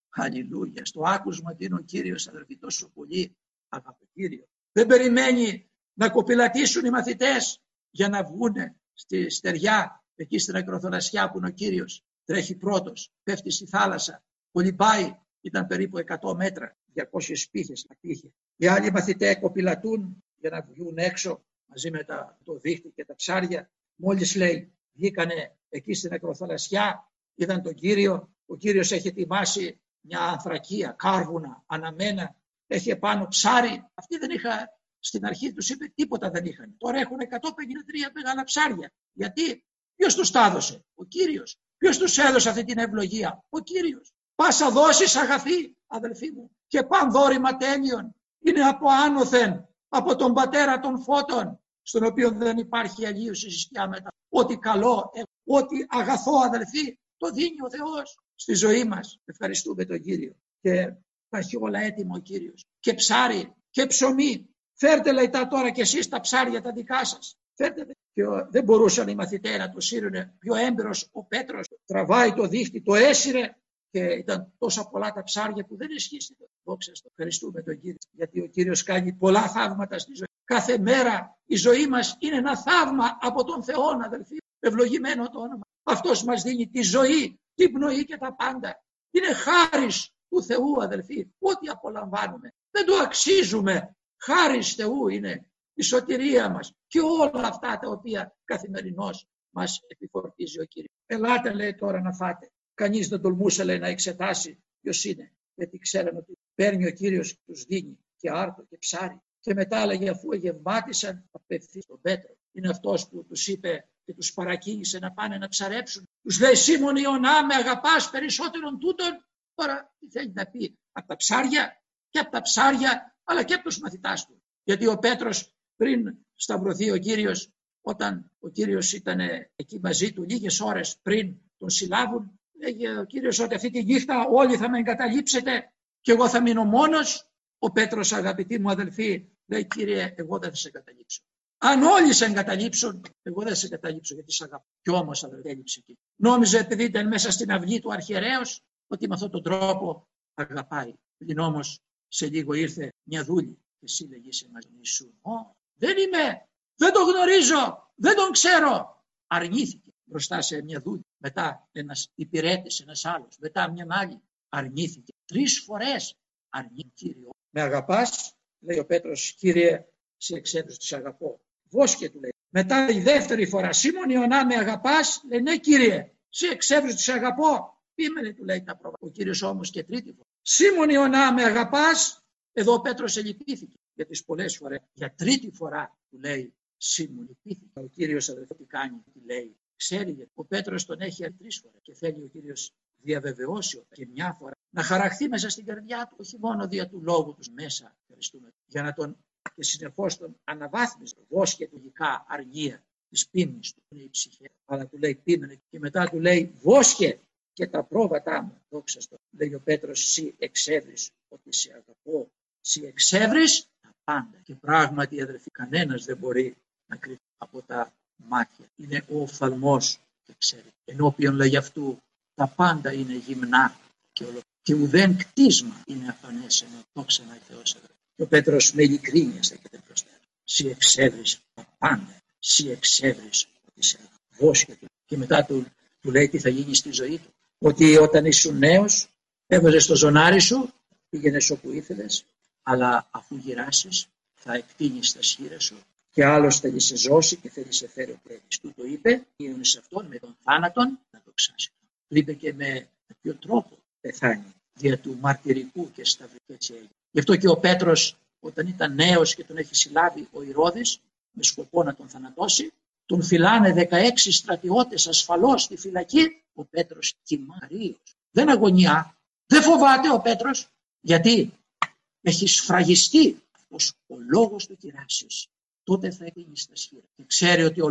Αλληλούια. Στο άκουσμα ότι είναι ο Κύριος, αδερφοί, τόσο πολύ αγαπητό Κύριο. Δεν περιμένει να κοπηλατήσουν οι μαθητές για να βγουν στη στεριά, εκεί στην ακροθαλασσιά που είναι ο Κύριος. Τρέχει πρώτος, πέφτει στη θάλασσα, κολυμπάει, ήταν περίπου 100 μέτρα, 200 πύχες είχε. Οι άλλοι μαθητές κοπηλατούν για να βγουν έξω μαζί με το δίχτυ και τα ψάρια. Μόλις λέει βγήκανε εκεί στην ακροθαλασσιά, είδαν τον Κύριο. Ο Κύριος έχει ετοιμάσει μια ανθρακία, κάρβουνα, αναμένα, έχει επάνω ψάρι. Αυτοί δεν είχαν, στην αρχή τους είπε τίποτα δεν είχαν. Τώρα έχουν 153 μεγάλα ψάρια. Γιατί? Ποιος τους τα έδωσε? Ο Κύριος. Ποιος τους έδωσε αυτή την ευλογία? Ο Κύριος. Πάσα δώσεις αγαθή, αδελφοί μου, και παν δώρημα τέλειων. Είναι από άνωθεν, από τον πατέρα των φώτων, στον οποίο δεν υπάρχει αλλίωση σκιά μετά. Ό,τι καλό, ό,τι αγαθό, αδελφοί, το δίνει ο Θεός στη ζωή μας. Ευχαριστούμε τον Κύριο. Και τα έχει όλα έτοιμο ο Κύριος. Και ψάρι και ψωμί. Φέρτε, λέει, τα τώρα κι εσείς τα ψάρια τα δικά σας. Φέρτε. Και δεν μπορούσαν οι μαθητές να το σύρουν. Πιο έμπειρος ο Πέτρος τραβάει το δίχτυ, το έσυρε και ήταν τόσα πολλά τα ψάρια που δεν ισχύσει. Δόξα στο. Ευχαριστούμε τον Κύριο. Γιατί ο Κύριος κάνει πολλά θαύματα στη ζωή. Κάθε μέρα η ζωή μας είναι ένα θαύμα από τον Θεό, αδελφοί. Ευλογημένο το όνομα. Αυτός μας δίνει τη ζωή, την πνοή και τα πάντα. Είναι χάρις του Θεού, αδελφοί. Ό,τι απολαμβάνουμε δεν το αξίζουμε. Χάρις Θεού είναι η σωτηρία μας και όλα αυτά τα οποία καθημερινώς μας επιφορτίζει ο Κύριος. Ελάτε, λέει, τώρα να φάτε. Κανείς δεν τολμούσε, λέει, να εξετάσει ποιος είναι. Γιατί ξέραν ότι παίρνει ο Κύριος και τους δίνει και άρτο και ψάρι. Και μετά, λέγε, αφού εγευμάτισαν, απευθύνει στον Πέτρο. Είναι αυτός που τους είπε και τους παρακίνησε να πάνε να ψαρέψουν. Τους λέει, Σίμων Ιωνά, με αγαπάς περισσότερον τούτον? Τώρα τι θέλει να πει? Από τα ψάρια, και από τα ψάρια, αλλά και από τους μαθητάς του. Γιατί ο Πέτρος πριν σταυρωθεί ο Κύριος, όταν ο Κύριος ήταν εκεί μαζί του λίγες ώρες πριν τον συλλάβουν, λέγε ο Κύριος ότι αυτή τη νύχτα όλοι θα με εγκαταλείψετε και εγώ θα μείνω μόνος. Ο Πέτρος, αγαπητοί μου αδελφοί, λέει, Κύριε, εγώ δεν θα σε εγκαταλείψω. Αν όλοι σε εγκαταλείψουν, εγώ δεν σε εγκαταλείψω γιατί σε αγαπώ. Κι όμως, αδελφέ, έλειψε εκεί. Νόμιζε, επειδή ήταν μέσα στην αυλή του αρχιερέως, ότι με αυτόν τον τρόπο αγαπάει. Πριν όμως σε λίγο ήρθε μια δούλη και εσύ λέγεις μαζί σου. Δεν είμαι, δεν τον γνωρίζω, δεν τον ξέρω. Αρνήθηκε μπροστά σε μια δούλη. Μετά ένας υπηρέτης, ένας άλλος. Μετά μια άλλη. Αρνήθηκε. 3 φορές αρνήθηκε. Κύριο, με αγαπάς? Λέει ο Πέτρος, Κύριε, σε εξέδωσε, σε αγαπώ. Βόσκε, του λέει. Μετά η δεύτερη φορά, Σίμων Ιωνά, με αγαπάς? Λέει, ναι, Κύριε, σε εξέδωσε, σε αγαπώ. Πίμενε, του λέει, τα πρόβατα. Ο Κύριος όμως και τρίτη φορά, Σίμων Ιωνά, με αγαπάς? Εδώ ο Πέτρος ελυπήθηκε για τις πολλές φορές. Για τρίτη φορά του λέει, Σίμων, λυπήθηκε. Ο Κύριος, αδελφέ, τι κάνει, τι λέει. Ξέρει, γιατί ο Πέτρος τον έχει 3 φορές και θέλει ο Κύριος διαβεβαιώσει και μια φορά να χαραχθεί μέσα στην καρδιά του, όχι μόνο δια του λόγου του μέσα, ευχαριστούμε, για να τον και συνεχώς τον αναβάθμιζε. Βόσκε του γικά αργία της πίμνης του, είναι η ψυχή, αλλά του λέει πίμενε και μετά του λέει βόσκε και τα πρόβατά μου. Δόξα στο. Λέει ο Πέτρος, σύ εξεύρεις ότι σε αγαπώ, σύ εξεύρεις τα πάντα. Και πράγματι, αδερφοί, κανένας δεν μπορεί να κρύβει από τα μάτια. Είναι ο οφθαλμός και ξέρει. Ενώπιον, λέει, αυτού τα πάντα είναι γυμνά και ουδέν κτίσμα είναι αφανέσενο. Δόξα να Θεός, αδερφοί. Και ο Πέτρος με ειλικρίνεια στέκεται μπροστά. Σύ εξεύρεις τα πάντα. Σύ εξεύρεις ότι σε αγαπώ. Και μετά του λέει τι θα γίνει στη ζωή του. Ότι όταν ήσουν νέος, έβαζες το ζωνάρι σου, πήγαινες όπου ήθελες, αλλά αφού γυράσεις θα εκτείνεις τα σχήρα σου και άλλος θέλει σε ζώσει και θέλει σε φέρει ο πρέτης. Του το είπε, ήρωνε σε αυτόν με τον θάνατον να το ξάσει. Του είπε και με ποιο τρόπο πεθάνει, δια του μαρτυρικού και σταυρικού, έτσι έγινε. Γι' αυτό και ο Πέτρος, όταν ήταν νέος και τον έχει συλλάβει ο Ηρώδης με σκοπό να τον θανατώσει, τον φυλάνε 16 στρατιώτες ασφαλώς στη φυλακή. Ο Πέτρος τιμαρίος. Δεν αγωνιά. Δεν φοβάται ο Πέτρος. Γιατί έχει σφραγιστεί αυτός ο λόγος του κυράσεως. Τότε θα εκείνη στα σχήρα. Και ξέρει ότι ο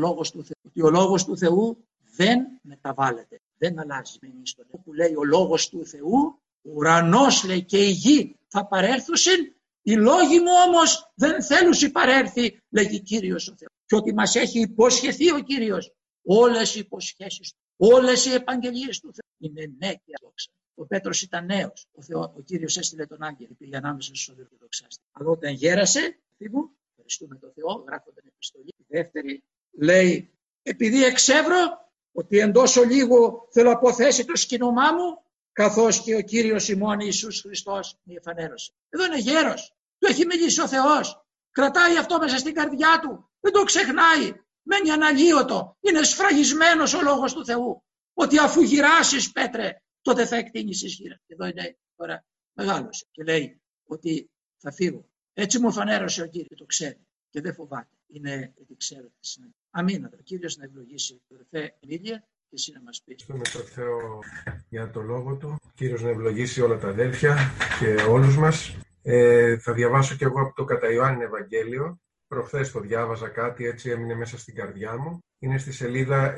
λόγος του Θεού δεν μεταβάλλεται. Δεν αλλάζει. Που λέει ο λόγος του Θεού, ο ουρανός, λέει, και η γη θα παρέρθουσιν. Οι λόγοι μου όμως δεν θέλουν παρέρθει, λέγει Κύριος ο Θεός. Και ότι μας έχει υποσχεθεί ο Κύριος όλες οι υποσχέσεις του, όλες οι επαγγελίες του Θεού είναι ναι και δόξα. Ο Πέτρος ήταν νέος. Ο Κύριος έστειλε τον άγγελο, πήγε ανάμεσα στους οδειοδοξάστες. Αλλά όταν γέρασε, ευχαριστούμε τον Θεό, γράφω την επιστολή. Η δεύτερη λέει, επειδή εξεύρω ότι εντός ολίγου θέλω αποθέσει το σκηνομά μου, καθώς και ο Κύριος ημών Ιησούς Χριστός με εφανέρωσε. Εδώ είναι γέρος, του έχει μιλήσει ο Θεός, κρατάει αυτό μέσα στην καρδιά του, δεν το ξεχνάει, μένει αναλύωτο, είναι σφραγισμένος ο λόγος του Θεού, ότι αφού γυράσεις Πέτρε, τότε θα εκτείνεις ισχύρα. Εδώ είναι τώρα μεγάλος και λέει ότι θα φύγω. Έτσι μου φανέρωσε ο Κύριος, το ξέρει και δεν φοβάται. Είναι ότι ξέρω τι σημαίνει. Αμήν. Ο Κύριος να ευλογήσει το αδερφέ Εμίλια και εσύ να μας πεις. Ευχαριστούμε τον Θεό για το λόγο του. Ο Κύριος να ευλογήσει όλα τα αδέλφια και όλους μας. Θα διαβάσω κι εγώ από το κατά Ιωάννη Ευαγγέλιο. Προχθές το διάβαζα κάτι, έτσι έμεινε μέσα στην καρδιά μου. Είναι στη σελίδα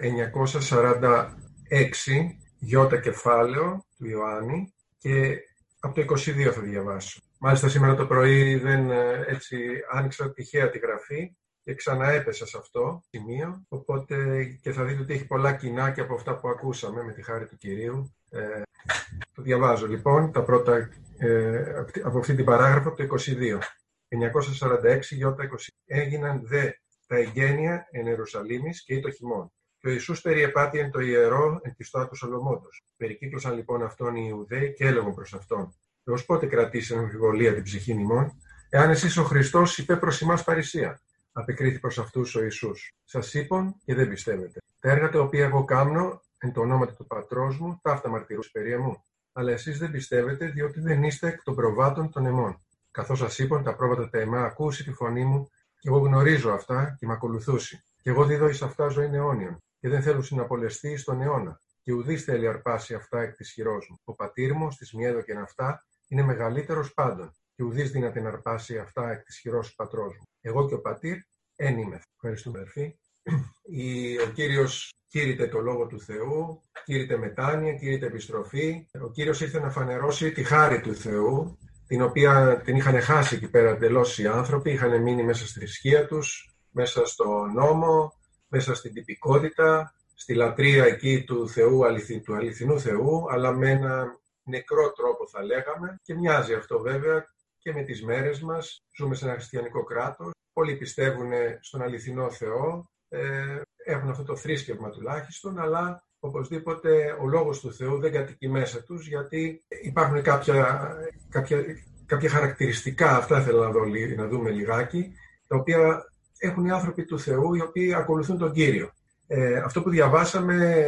946, γιώτα κεφάλαιο του Ιωάννη, και από το 22 θα διαβάσω. Μάλιστα σήμερα το πρωί έτσι άνοιξα τυχαία τη γραφή και ξαναέπεσα σε αυτό το σημείο, οπότε και θα δείτε ότι έχει πολλά κοινά και από αυτά που ακούσαμε με τη χάρη του Κυρίου. Το διαβάζω λοιπόν τα πρώτα από αυτή την παράγραφο από το 22. 946 γιώτα 20. Έγιναν δε τα εγγένεια εν Ιερουσαλήμης και ή το χειμών. Και ο Ιησούς περιεπάτει το ιερό εν τη στόα του Σολομόντος. Περικύκλωσαν λοιπόν αυτόν οι Ιουδαίοι και έλεγαν προς αυτόν: έως πότε κρατήσει αμφιβολία την ψυχήν ημών, εάν εσείς ο Χριστός είπε προς ημάς παρησία? Απεκρίθη προς αυτούς ο Ιησούς: σας είπων και δεν πιστεύετε. Τα έργα τα οποία εγώ κάμνω εν το ονόματι του πατρός μου, ταύτα μαρτυρούς περί εμού. Αλλά εσείς δεν πιστεύετε, διότι δεν είστε εκ των προβάτων των εμών. Καθώς σας είπων, τα πρόβατα τα εμά ακούσει τη φωνή μου, και εγώ γνωρίζω αυτά και με ακολουθούσει. Και εγώ δίδω εις αυτά ζωήν αιώνιον, και δεν θέλω συναπολεστεί στον αιώνα. Και ουδής θέλει αρπάσει αυτά εκ της χειρός μου. Ο πατήρ μου, στις μη έδωκεν αυτά, είναι μεγαλύτερος πάντων, και ουδής δύναται να αρπάσει αυτά εκ της χειρός του πατρός μου. Εγώ και ο πατήρ εν είμεθ. Ευχαριστούμε, αδερφοί. Ο Κύριος κήρυτε το λόγο του Θεού, κήρυτε μετάνοια, κήρυτε επιστροφή. Ο Κύριος ήρθε να φανερώσει τη χάρη του Θεού, την οποία την είχαν χάσει εκεί πέρα εντελώς οι άνθρωποι, είχαν μείνει μέσα στη θρησκεία τους, μέσα στο νόμο, μέσα στην τυπικότητα, στη λατρεία εκεί του Θεού, του αληθινού Θεού, αλλά με ένα νεκρό τρόπο θα λέγαμε, και μοιάζει αυτό βέβαια και με τις μέρες μας. Ζούμε σε ένα χριστιανικό κράτος, πολλοί πιστεύουν στον αληθινό Θεό, έχουν αυτό το θρήσκευμα τουλάχιστον, αλλά οπωσδήποτε ο λόγος του Θεού δεν κατοικεί μέσα τους, γιατί υπάρχουν κάποια χαρακτηριστικά, αυτά θέλω να δούμε λιγάκι, τα οποία έχουν οι άνθρωποι του Θεού, οι οποίοι ακολουθούν τον Κύριο. Αυτό που διαβάσαμε,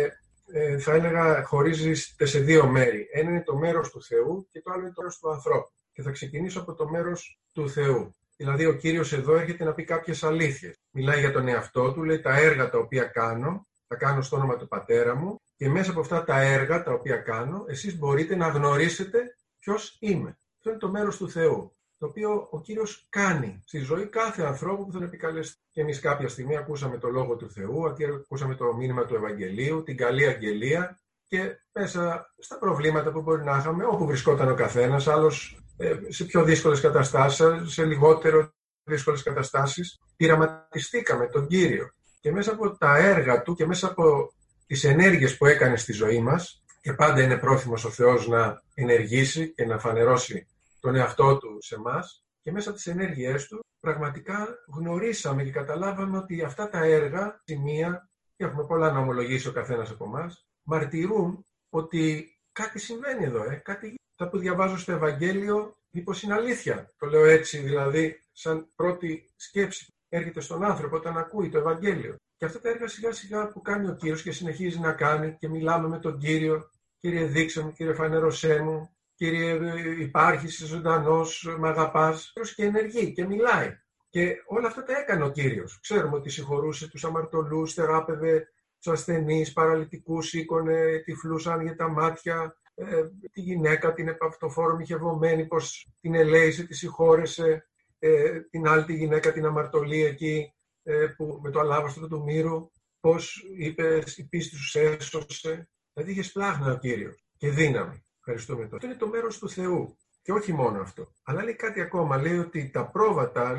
θα έλεγα, χωρίζεται σε δύο μέρη. Ένα είναι το μέρος του Θεού και το άλλο είναι το μέρος του ανθρώπου. Και θα ξεκινήσω από το μέρος του Θεού. Δηλαδή ο Κύριος εδώ έρχεται να πει κάποιες αλήθειες. Μιλάει για τον εαυτό του, λέει τα έργα τα οποία κάνω, τα κάνω στο όνομα του Πατέρα μου, και μέσα από αυτά τα έργα τα οποία κάνω, εσείς μπορείτε να γνωρίσετε ποιος είμαι. Αυτό είναι το μέρος του Θεού, το οποίο ο Κύριος κάνει στη ζωή κάθε ανθρώπου που τον επικαλεστεί. Και εμείς κάποια στιγμή ακούσαμε το Λόγο του Θεού, ακούσαμε το μήνυμα του Ευαγγελίου, την καλή αγγελία, και μέσα στα προβλήματα που μπορεί να είχαμε, όπου βρισκόταν ο καθένας, άλλος σε πιο δύσκολες καταστάσεις, σε λιγότερο δύσκολες καταστάσεις, πειραματιστήκαμε τον Κύριο. Και μέσα από τα έργα του και μέσα από τις ενέργειες που έκανε στη ζωή μας, και πάντα είναι πρόθυμος ο Θεός να ενεργήσει και να φανερώσει τον εαυτό του σε εμάς, και μέσα από τις ενέργειές του πραγματικά γνωρίσαμε και καταλάβαμε ότι αυτά τα έργα, σημεία, και έχουμε πολλά να ομολογήσει ο καθένας από εμάς, μαρτυρούν ότι κάτι συμβαίνει εδώ, κάτι. Τα που διαβάζω στο Ευαγγέλιο, μήπως είναι αλήθεια. Το λέω έτσι, δηλαδή, σαν πρώτη σκέψη έρχεται στον άνθρωπο όταν ακούει το Ευαγγέλιο. Και αυτά τα έργα σιγά σιγά που κάνει ο Κύριος και συνεχίζει να κάνει, και μιλάμε με τον Κύριο: Κύριε, δείξε μου, Κύριε, φανέρωσέ μου, Κύριε, υπάρχεις ζωντανός, μ' αγαπάς. Και ενεργεί και μιλάει. Και όλα αυτά τα έκανε ο Κύριος. Ξέρουμε ότι συγχωρούσε τους αμαρτωλούς, θεράπευε τους ασθενείς, παραλυτικούς, σήκωνε τυφλούς, άνοιγε τα μάτια. Τη γυναίκα την επαυτοφόρο μοιχευωμένη, πως την ελέησε, τη συγχώρεσε. Την άλλη τη γυναίκα την αμαρτωλή εκεί, που με το αλάβαστρο του μύρου, πως είπε η πίστη σου έσωσε. Δηλαδή είχε σπλάγνα ο Κύριος και δύναμη. Ευχαριστούμε τώρα. Αυτό είναι το μέρος του Θεού. Και όχι μόνο αυτό. Αλλά λέει κάτι ακόμα. Λέει ότι τα πρόβατα,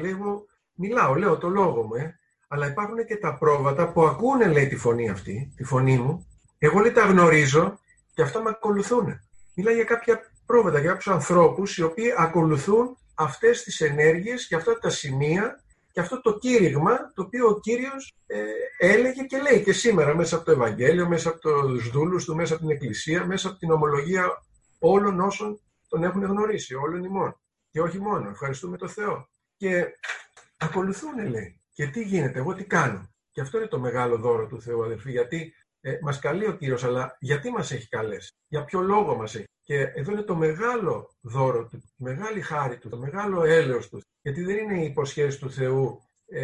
λέω το λόγο μου, αλλά υπάρχουν και τα πρόβατα που ακούνε, λέει, τη φωνή αυτή, τη φωνή μου. Εγώ, λέει, τα γνωρίζω και αυτά με ακολουθούν. Μιλάει για κάποια πρόβατα, για κάποιους ανθρώπους οι οποίοι ακολουθούν αυτές τις ενέργειες και αυτά τα σημεία και αυτό το κήρυγμα το οποίο ο Κύριος έλεγε και λέει και σήμερα μέσα από το Ευαγγέλιο, μέσα από τους δούλους του, μέσα από την Εκκλησία, μέσα από την ομολογία όλων όσων τον έχουν γνωρίσει, όλων ημών. Και όχι μόνο, ευχαριστούμε τον Θεό. Και ακολουθούν, λέει. Και τι γίνεται, εγώ τι κάνω. Και αυτό είναι το μεγάλο δώρο του Θεού, αδελφοί, γιατί μας καλεί ο Κύριος, αλλά γιατί μας έχει καλέσει, για ποιο λόγο μας έχει. Και εδώ είναι το μεγάλο δώρο του, η μεγάλη χάρη του, το μεγάλο έλεος του. Γιατί δεν είναι οι υποσχέσεις του Θεού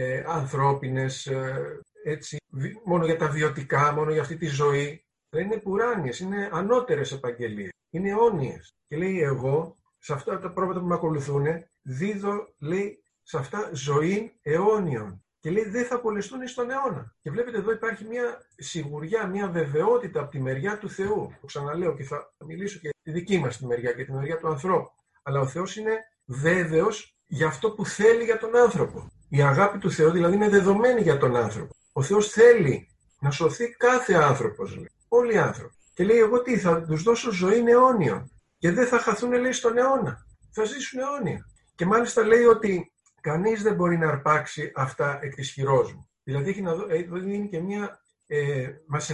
ανθρώπινες, έτσι, μόνο για τα βιωτικά, μόνο για αυτή τη ζωή. Δεν είναι ουράνιες, είναι ανώτερες επαγγελίες, είναι αιώνιες. Και λέει εγώ, σε αυτά τα πρόβατα που με ακολουθούν, δίδω, λέει, σε αυτά ζωή αιώνιων. Και λέει δεν θα απολεστούν στον αιώνα. Και βλέπετε εδώ υπάρχει μια σιγουριά, μια βεβαιότητα από τη μεριά του Θεού. Το ξαναλέω και θα μιλήσω και τη δική μας τη μεριά και τη μεριά του ανθρώπου. Αλλά ο Θεός είναι βέβαιος για αυτό που θέλει για τον άνθρωπο. Η αγάπη του Θεού δηλαδή είναι δεδομένη για τον άνθρωπο. Ο Θεός θέλει να σωθεί κάθε άνθρωπος, λέει. Όλοι οι άνθρωποι. Και λέει εγώ τι, θα τους δώσω ζωή αιώνιων. Και δεν θα χαθούν, λέει, στον αιώνα. Θα ζήσουν αιώνια. Και μάλιστα λέει ότι κανείς δεν μπορεί να αρπάξει αυτά εκ της χειρός μου. Δηλαδή είναι και μια, μας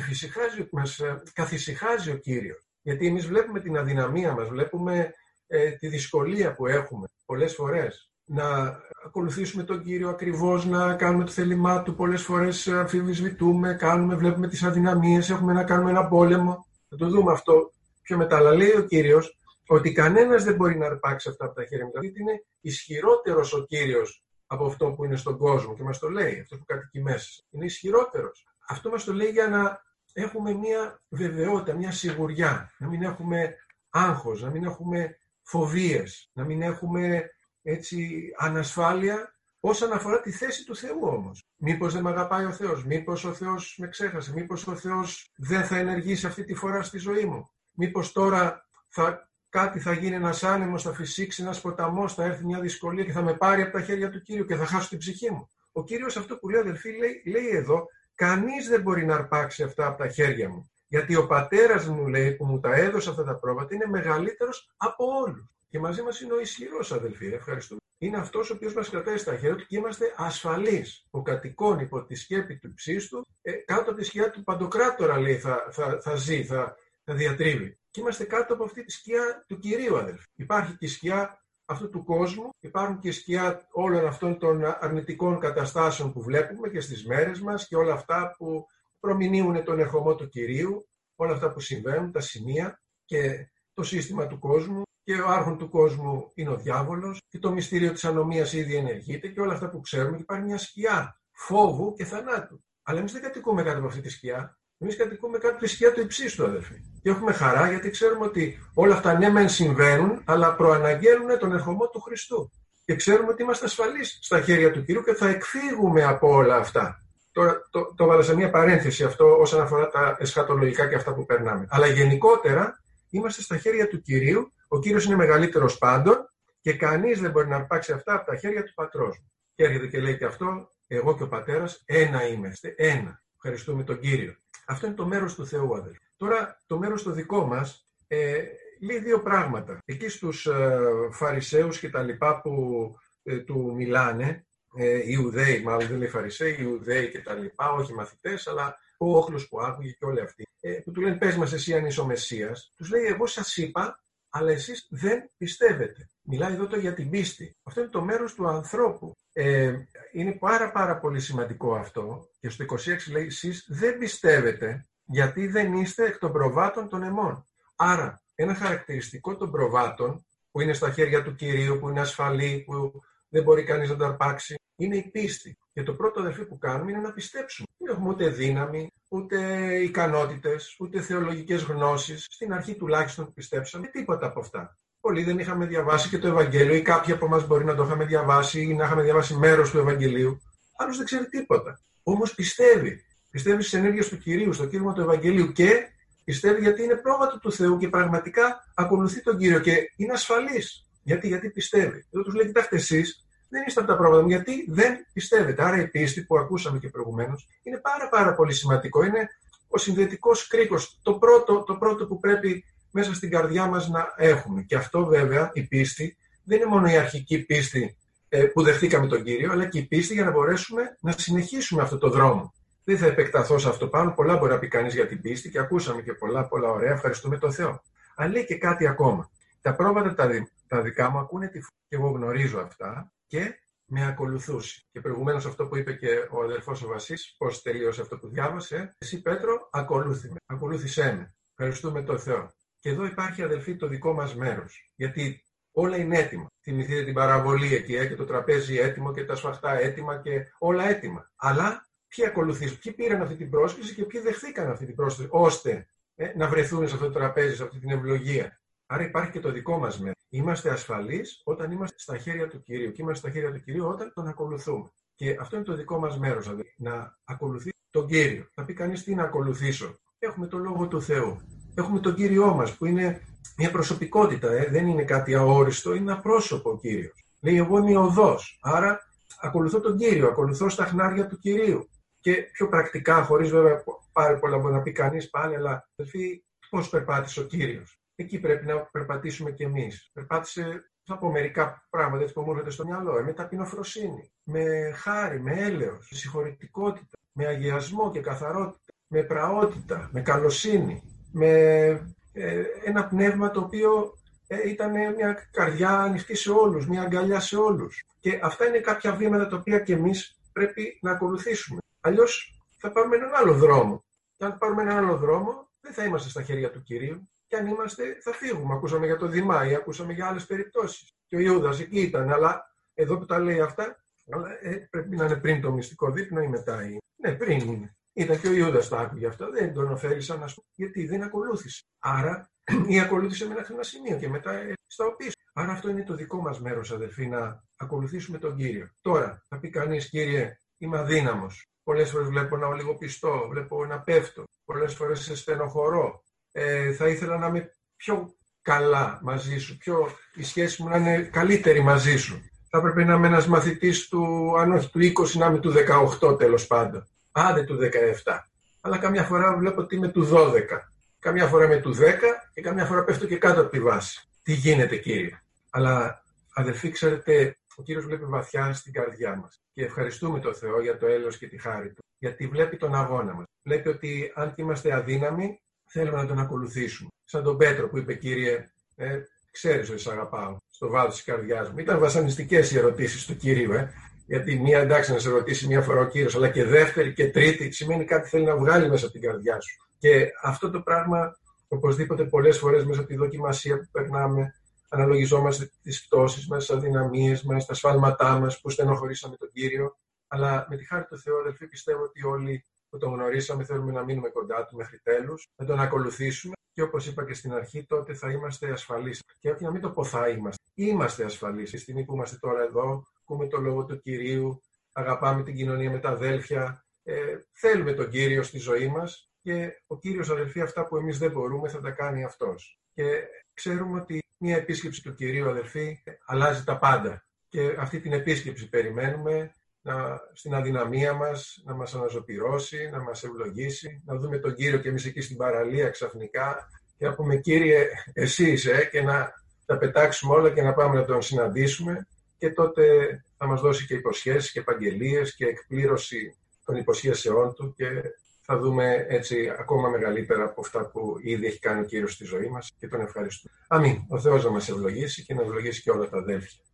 καθησυχάζει ο Κύριος. Γιατί εμείς βλέπουμε την αδυναμία μας, βλέπουμε τη δυσκολία που έχουμε πολλές φορές. Να ακολουθήσουμε τον Κύριο ακριβώς, να κάνουμε το θέλημά Του. Πολλές φορές αμφισβητούμε, βλέπουμε τις αδυναμίες, έχουμε να κάνουμε ένα πόλεμο. Θα το δούμε αυτό πιο μετά. Αλλά λέει ο Κύριος ότι κανένας δεν μπορεί να αρπάξει αυτά από τα χέρια μου. Δηλαδή είναι ισχυρότερος ο Κύριος από αυτό που είναι στον κόσμο και μας το λέει, αυτό που κατοικεί μέσα. Είναι ισχυρότερος. Αυτό μας το λέει για να έχουμε μια βεβαιότητα, μια σιγουριά. Να μην έχουμε άγχος, να μην έχουμε φοβίες, να μην έχουμε έτσι ανασφάλεια όσον αφορά τη θέση του Θεού όμως. Μήπως δεν με αγαπάει ο Θεός, μήπως ο Θεός με ξέχασε, μήπως ο Θεός δεν θα ενεργήσει αυτή τη φορά στη ζωή μου, μήπως τώρα κάτι θα γίνει, ένας άνεμος, θα φυσήξει ένας ποταμός, θα έρθει μια δυσκολία και θα με πάρει από τα χέρια του Κύριου και θα χάσω την ψυχή μου. Ο Κύριος αυτό που λέει, αδελφοί, λέει εδώ, κανείς δεν μπορεί να αρπάξει αυτά από τα χέρια μου. Γιατί ο πατέρας μου, λέει, που μου τα έδωσε αυτά τα πρόβατα, είναι μεγαλύτερος από όλους. Και μαζί μας είναι ο ισχυρός, αδελφοί, ευχαριστούμε. Είναι αυτός ο οποίος μας κρατάει στα χέρια του και είμαστε ασφαλείς. Ο κατοικών υπό τη σκέπη του ψίστου, κάτω από τη σκιά του Παντοκράτορα, λέει, θα ζει, θα διατρίβει. Και είμαστε κάτω από αυτή τη σκιά του Κυρίου, αδελφοί. Υπάρχει και η σκιά αυτού του κόσμου, υπάρχουν και η σκιά όλων αυτών των αρνητικών καταστάσεων που βλέπουμε και στις μέρες μας και όλα αυτά που προμηνύουν τον ερχομό του Κυρίου, όλα αυτά που συμβαίνουν, τα σημεία και το σύστημα του κόσμου. Και ο άρχον του κόσμου είναι ο διάβολος και το μυστήριο της ανομίας ήδη ενεργείται και όλα αυτά που ξέρουμε. Και υπάρχει μια σκιά φόβου και θανάτου. Αλλά εμείς δεν κατοικούμε κάτω από αυτή τη σκιά. Εμείς κατοικούμε κάτω από τη σκιά του υψίστου, αδελφοί. Και έχουμε χαρά γιατί ξέρουμε ότι όλα αυτά ναι μεν συμβαίνουν, αλλά προαναγγέλνουν τον ερχομό του Χριστού. Και ξέρουμε ότι είμαστε ασφαλείς στα χέρια του Κυρίου και θα εκφύγουμε από όλα αυτά. Τώρα το βάλα σε μια παρένθεση αυτό όσον αφορά τα εσχατολογικά και αυτά που περνάμε. Αλλά γενικότερα είμαστε στα χέρια του Κυρίου. Ο Κύριος είναι μεγαλύτερος πάντων και κανείς δεν μπορεί να αρπάξει αυτά από τα χέρια του πατρός μου. Και έρχεται και λέει και αυτό, εγώ και ο πατέρας ένα είμαστε, ένα. Ευχαριστούμε τον Κύριο. Αυτό είναι το μέρος του Θεού, αδελφοί. Τώρα το μέρος το δικό μας λέει δύο πράγματα. Εκεί στους Φαρισαίους και τα λοιπά που του μιλάνε, Ιουδαίοι, μάλλον δεν λέει Φαρισαίοι, Ιουδαίοι και τα λοιπά, όχι μαθητές, αλλά ο όχλος που άκουγε και όλοι αυτοί, που του λένε πες μας εσύ αν είσαι ο Μεσσίας, τους λέει εγώ σας είπα, αλλά εσείς δεν πιστεύετε. Μιλάει εδώ το για την πίστη. Αυτό είναι το μέρος του ανθρώπου. Είναι πάρα πολύ σημαντικό αυτό και στο 26 λέει εσείς δεν πιστεύετε γιατί δεν είστε εκ των προβάτων των εμών. Άρα ένα χαρακτηριστικό των προβάτων που είναι στα χέρια του Κυρίου, που είναι ασφαλή, που δεν μπορεί κανείς να το αρπάξει, είναι η πίστη. Και το πρώτο, αδελφοί, που κάνουμε είναι να πιστέψουμε. Δεν έχουμε ούτε δύναμη, ούτε ικανότητες, ούτε θεολογικές γνώσεις. Στην αρχή τουλάχιστον πιστέψαμε τίποτα από αυτά. Πολλοί δεν είχαμε διαβάσει και το Ευαγγέλιο, ή κάποιοι από εμάς μπορεί να το είχαμε διαβάσει ή να είχαμε διαβάσει μέρος του Ευαγγελίου. Άλλος δεν ξέρει τίποτα. Όμως πιστεύει. Πιστεύει στις ενέργειες του Κυρίου, στο κήρυγμα του Ευαγγελίου και πιστεύει γιατί είναι πρόβατο του Θεού και πραγματικά ακολουθεί τον Κύριο και είναι ασφαλής. Γιατί πιστεύει. Εδώ τους λέει: κοιτάξτε, εσείς δεν είστε από τα πρόβατα μου, γιατί δεν πιστεύετε. Άρα η πίστη που ακούσαμε και προηγουμένως είναι πάρα πολύ σημαντικό. Είναι ο συνδετικός κρίκος. Το πρώτο που πρέπει μέσα στην καρδιά μας να έχουμε. Και αυτό βέβαια, η πίστη, δεν είναι μόνο η αρχική πίστη που δεχτήκαμε τον Κύριο, αλλά και η πίστη για να μπορέσουμε να συνεχίσουμε αυτό το δρόμο. Δεν θα επεκταθώ σε αυτό πάνω. Πολλά μπορεί να πει κανείς για την πίστη και ακούσαμε και πολλά ωραία. Ευχαριστούμε τον Θεό. Αλλά λέει και κάτι ακόμα. Τα πρόβατα τα δικά μου ακούνε τη φωνή και εγώ γνωρίζω αυτά και με ακολουθούσε. Και προηγουμένως αυτό που είπε και ο αδελφός ο Βασής, πώς τελείωσε αυτό που διάβασε. Εσύ, Πέτρο, ακολούθησέ με. Ευχαριστούμε τον Θεό. Και εδώ υπάρχει, αδελφοί, το δικό μας μέρος. Γιατί όλα είναι έτοιμα. Θυμηθείτε την παραβολή εκεί και το τραπέζι έτοιμο και τα σφαχτά έτοιμα και όλα έτοιμα. Αλλά ποιοι ακολουθήσουν, ποιοι πήραν αυτή την πρόσκληση και ποιοι δεχθήκαν αυτή την πρόσκληση, ώστε να βρεθούν σε αυτό το τραπέζι, σε αυτή την ευλογία. Άρα υπάρχει και το δικό μας μέρος. Είμαστε ασφαλείς όταν είμαστε στα χέρια του Κυρίου. Και είμαστε στα χέρια του Κυρίου όταν τον ακολουθούμε. Και αυτό είναι το δικό μας μέρος, δηλαδή, να ακολουθεί τον Κύριο. Θα πει κανείς τι να ακολουθήσω. Έχουμε το Λόγο του Θεού. Έχουμε τον Κύριό μας που είναι μια προσωπικότητα, δεν είναι κάτι αόριστο, είναι ένα πρόσωπο ο Κύριος. Λέει εγώ είμαι η οδός, άρα ακολουθώ τον Κύριο, ακολουθώ στα χνάρια του Κυρίου. Και πιο πρακτικά, χωρίς βέβαια πάρα πολλά μπορεί να πει κανείς πάλι, αλλά αδελφοί, πώς περπάτησε ο Κύριος. Εκεί πρέπει να περπατήσουμε κι εμείς. Περπάτησε, θα πω μερικά πράγματα έτσι που μου έρχονται στο μυαλό, με ταπεινοφροσύνη, με χάρη, με έλεος, με συγχωρητικότητα, με αγιασμό και καθαρότητα, με πραότητα, με καλοσύνη, με ένα πνεύμα το οποίο ήταν μια καρδιά ανοιχτή σε όλους, μια αγκαλιά σε όλους. Και αυτά είναι κάποια βήματα τα οποία και εμείς πρέπει να ακολουθήσουμε. Αλλιώς θα πάρουμε έναν άλλο δρόμο. Και αν πάρουμε έναν άλλο δρόμο, δεν θα είμαστε στα χέρια του Κυρίου. Και αν είμαστε, θα φύγουμε. Ακούσαμε για το Δημάη, ακούσαμε για άλλες περιπτώσεις. Και ο Ιούδας εκεί ήταν, αλλά εδώ που τα λέει αυτά, πρέπει να είναι πριν το μυστικό δείπνο ή μετά. Ναι, πριν είναι. Ήταν και ο Ιούδας τα άκουγε αυτά, δεν τον ωφέλησαν, γιατί δεν ακολούθησε. Άρα, ή ακολούθησε μέχρι ένα σημείο και μετά στα πίσω. Άρα αυτό είναι το δικό μας μέρος, αδελφοί, να ακολουθήσουμε τον Κύριο. Τώρα, θα πει κανείς, Κύριε, είμαι αδύναμος. Πολλές φορές βλέπω να ολιγοπιστώ, βλέπω να πέφτω. Πολλές φορές σε στενοχωρώ. Θα ήθελα να είμαι πιο καλά μαζί σου, η σχέση μου να είναι καλύτερη μαζί σου. Θα έπρεπε να είμαι ένας μαθητής του, αν όχι του 20, να είμαι του 18 τέλος πάντων. Άντε του 17. Αλλά καμιά φορά βλέπω ότι είμαι του 12. Καμιά φορά είμαι του 10 και καμιά φορά πέφτω και κάτω από τη βάση. Τι γίνεται, Κύριε. Αλλά αδελφοί, ξέρετε, ο Κύριος βλέπει βαθιά στην καρδιά μας. Και ευχαριστούμε τον Θεό για το έλεος και τη χάρη του. Γιατί βλέπει τον αγώνα μας. Βλέπει ότι αν και είμαστε αδύναμοι, θέλουμε να τον ακολουθήσουμε. Σαν τον Πέτρο που είπε, Κύριε, ξέρεις ότι σ' αγαπάω στο βάθος της καρδιάς μου. Ήταν βασανιστικές οι ερωτήσεις του Κυρίου, Γιατί μία εντάξει να σε ρωτήσει μία φορά ο Κύριος, αλλά και δεύτερη και τρίτη σημαίνει κάτι θέλει να βγάλει μέσα από την καρδιά σου. Και αυτό το πράγμα, οπωσδήποτε, πολλές φορές μέσα από τη δοκιμασία που περνάμε, αναλογιζόμαστε τις πτώσεις μας, τις αδυναμίες μας, τα σφάλματά μας που στενοχωρήσαμε τον Κύριο. Αλλά με τη χάρη του Θεού, αδελφοί, πιστεύω ότι όλοι που τον γνωρίσαμε θέλουμε να μείνουμε κοντά του μέχρι τέλους, να τον ακολουθήσουμε και όπως είπα και στην αρχή, τότε θα είμαστε ασφαλείς. Και όχι να μην το πω θα είμαστε. Είμαστε ασφαλείς. Στη στιγμή που είμαστε τώρα εδώ, ακούμε το λόγο του Κυρίου, αγαπάμε την κοινωνία με τα αδέλφια, θέλουμε τον Κύριο στη ζωή μας και ο Κύριος, αδελφοί, αυτά που εμείς δεν μπορούμε θα τα κάνει αυτός. Και ξέρουμε ότι μια επίσκεψη του Κυρίου, αδελφοί, αλλάζει τα πάντα. Και αυτή την επίσκεψη περιμένουμε στην αδυναμία μας, να μας αναζωπυρώσει, να μας ευλογήσει, να δούμε τον Κύριο και εμείς εκεί στην παραλία ξαφνικά και να πούμε, Κύριε, εσύ είσαι, και να τα πετάξουμε όλα και να πάμε να τον συναντήσουμε, και τότε θα μας δώσει και υποσχέσεις και επαγγελίες και εκπλήρωση των υποσχέσεών του και θα δούμε έτσι ακόμα μεγαλύτερα από αυτά που ήδη έχει κάνει ο Κύριος στη ζωή μας και τον ευχαριστούμε. Αμήν. Ο Θεός να μας ευλογήσει και να ευλογήσει και όλα τα αδέλφια.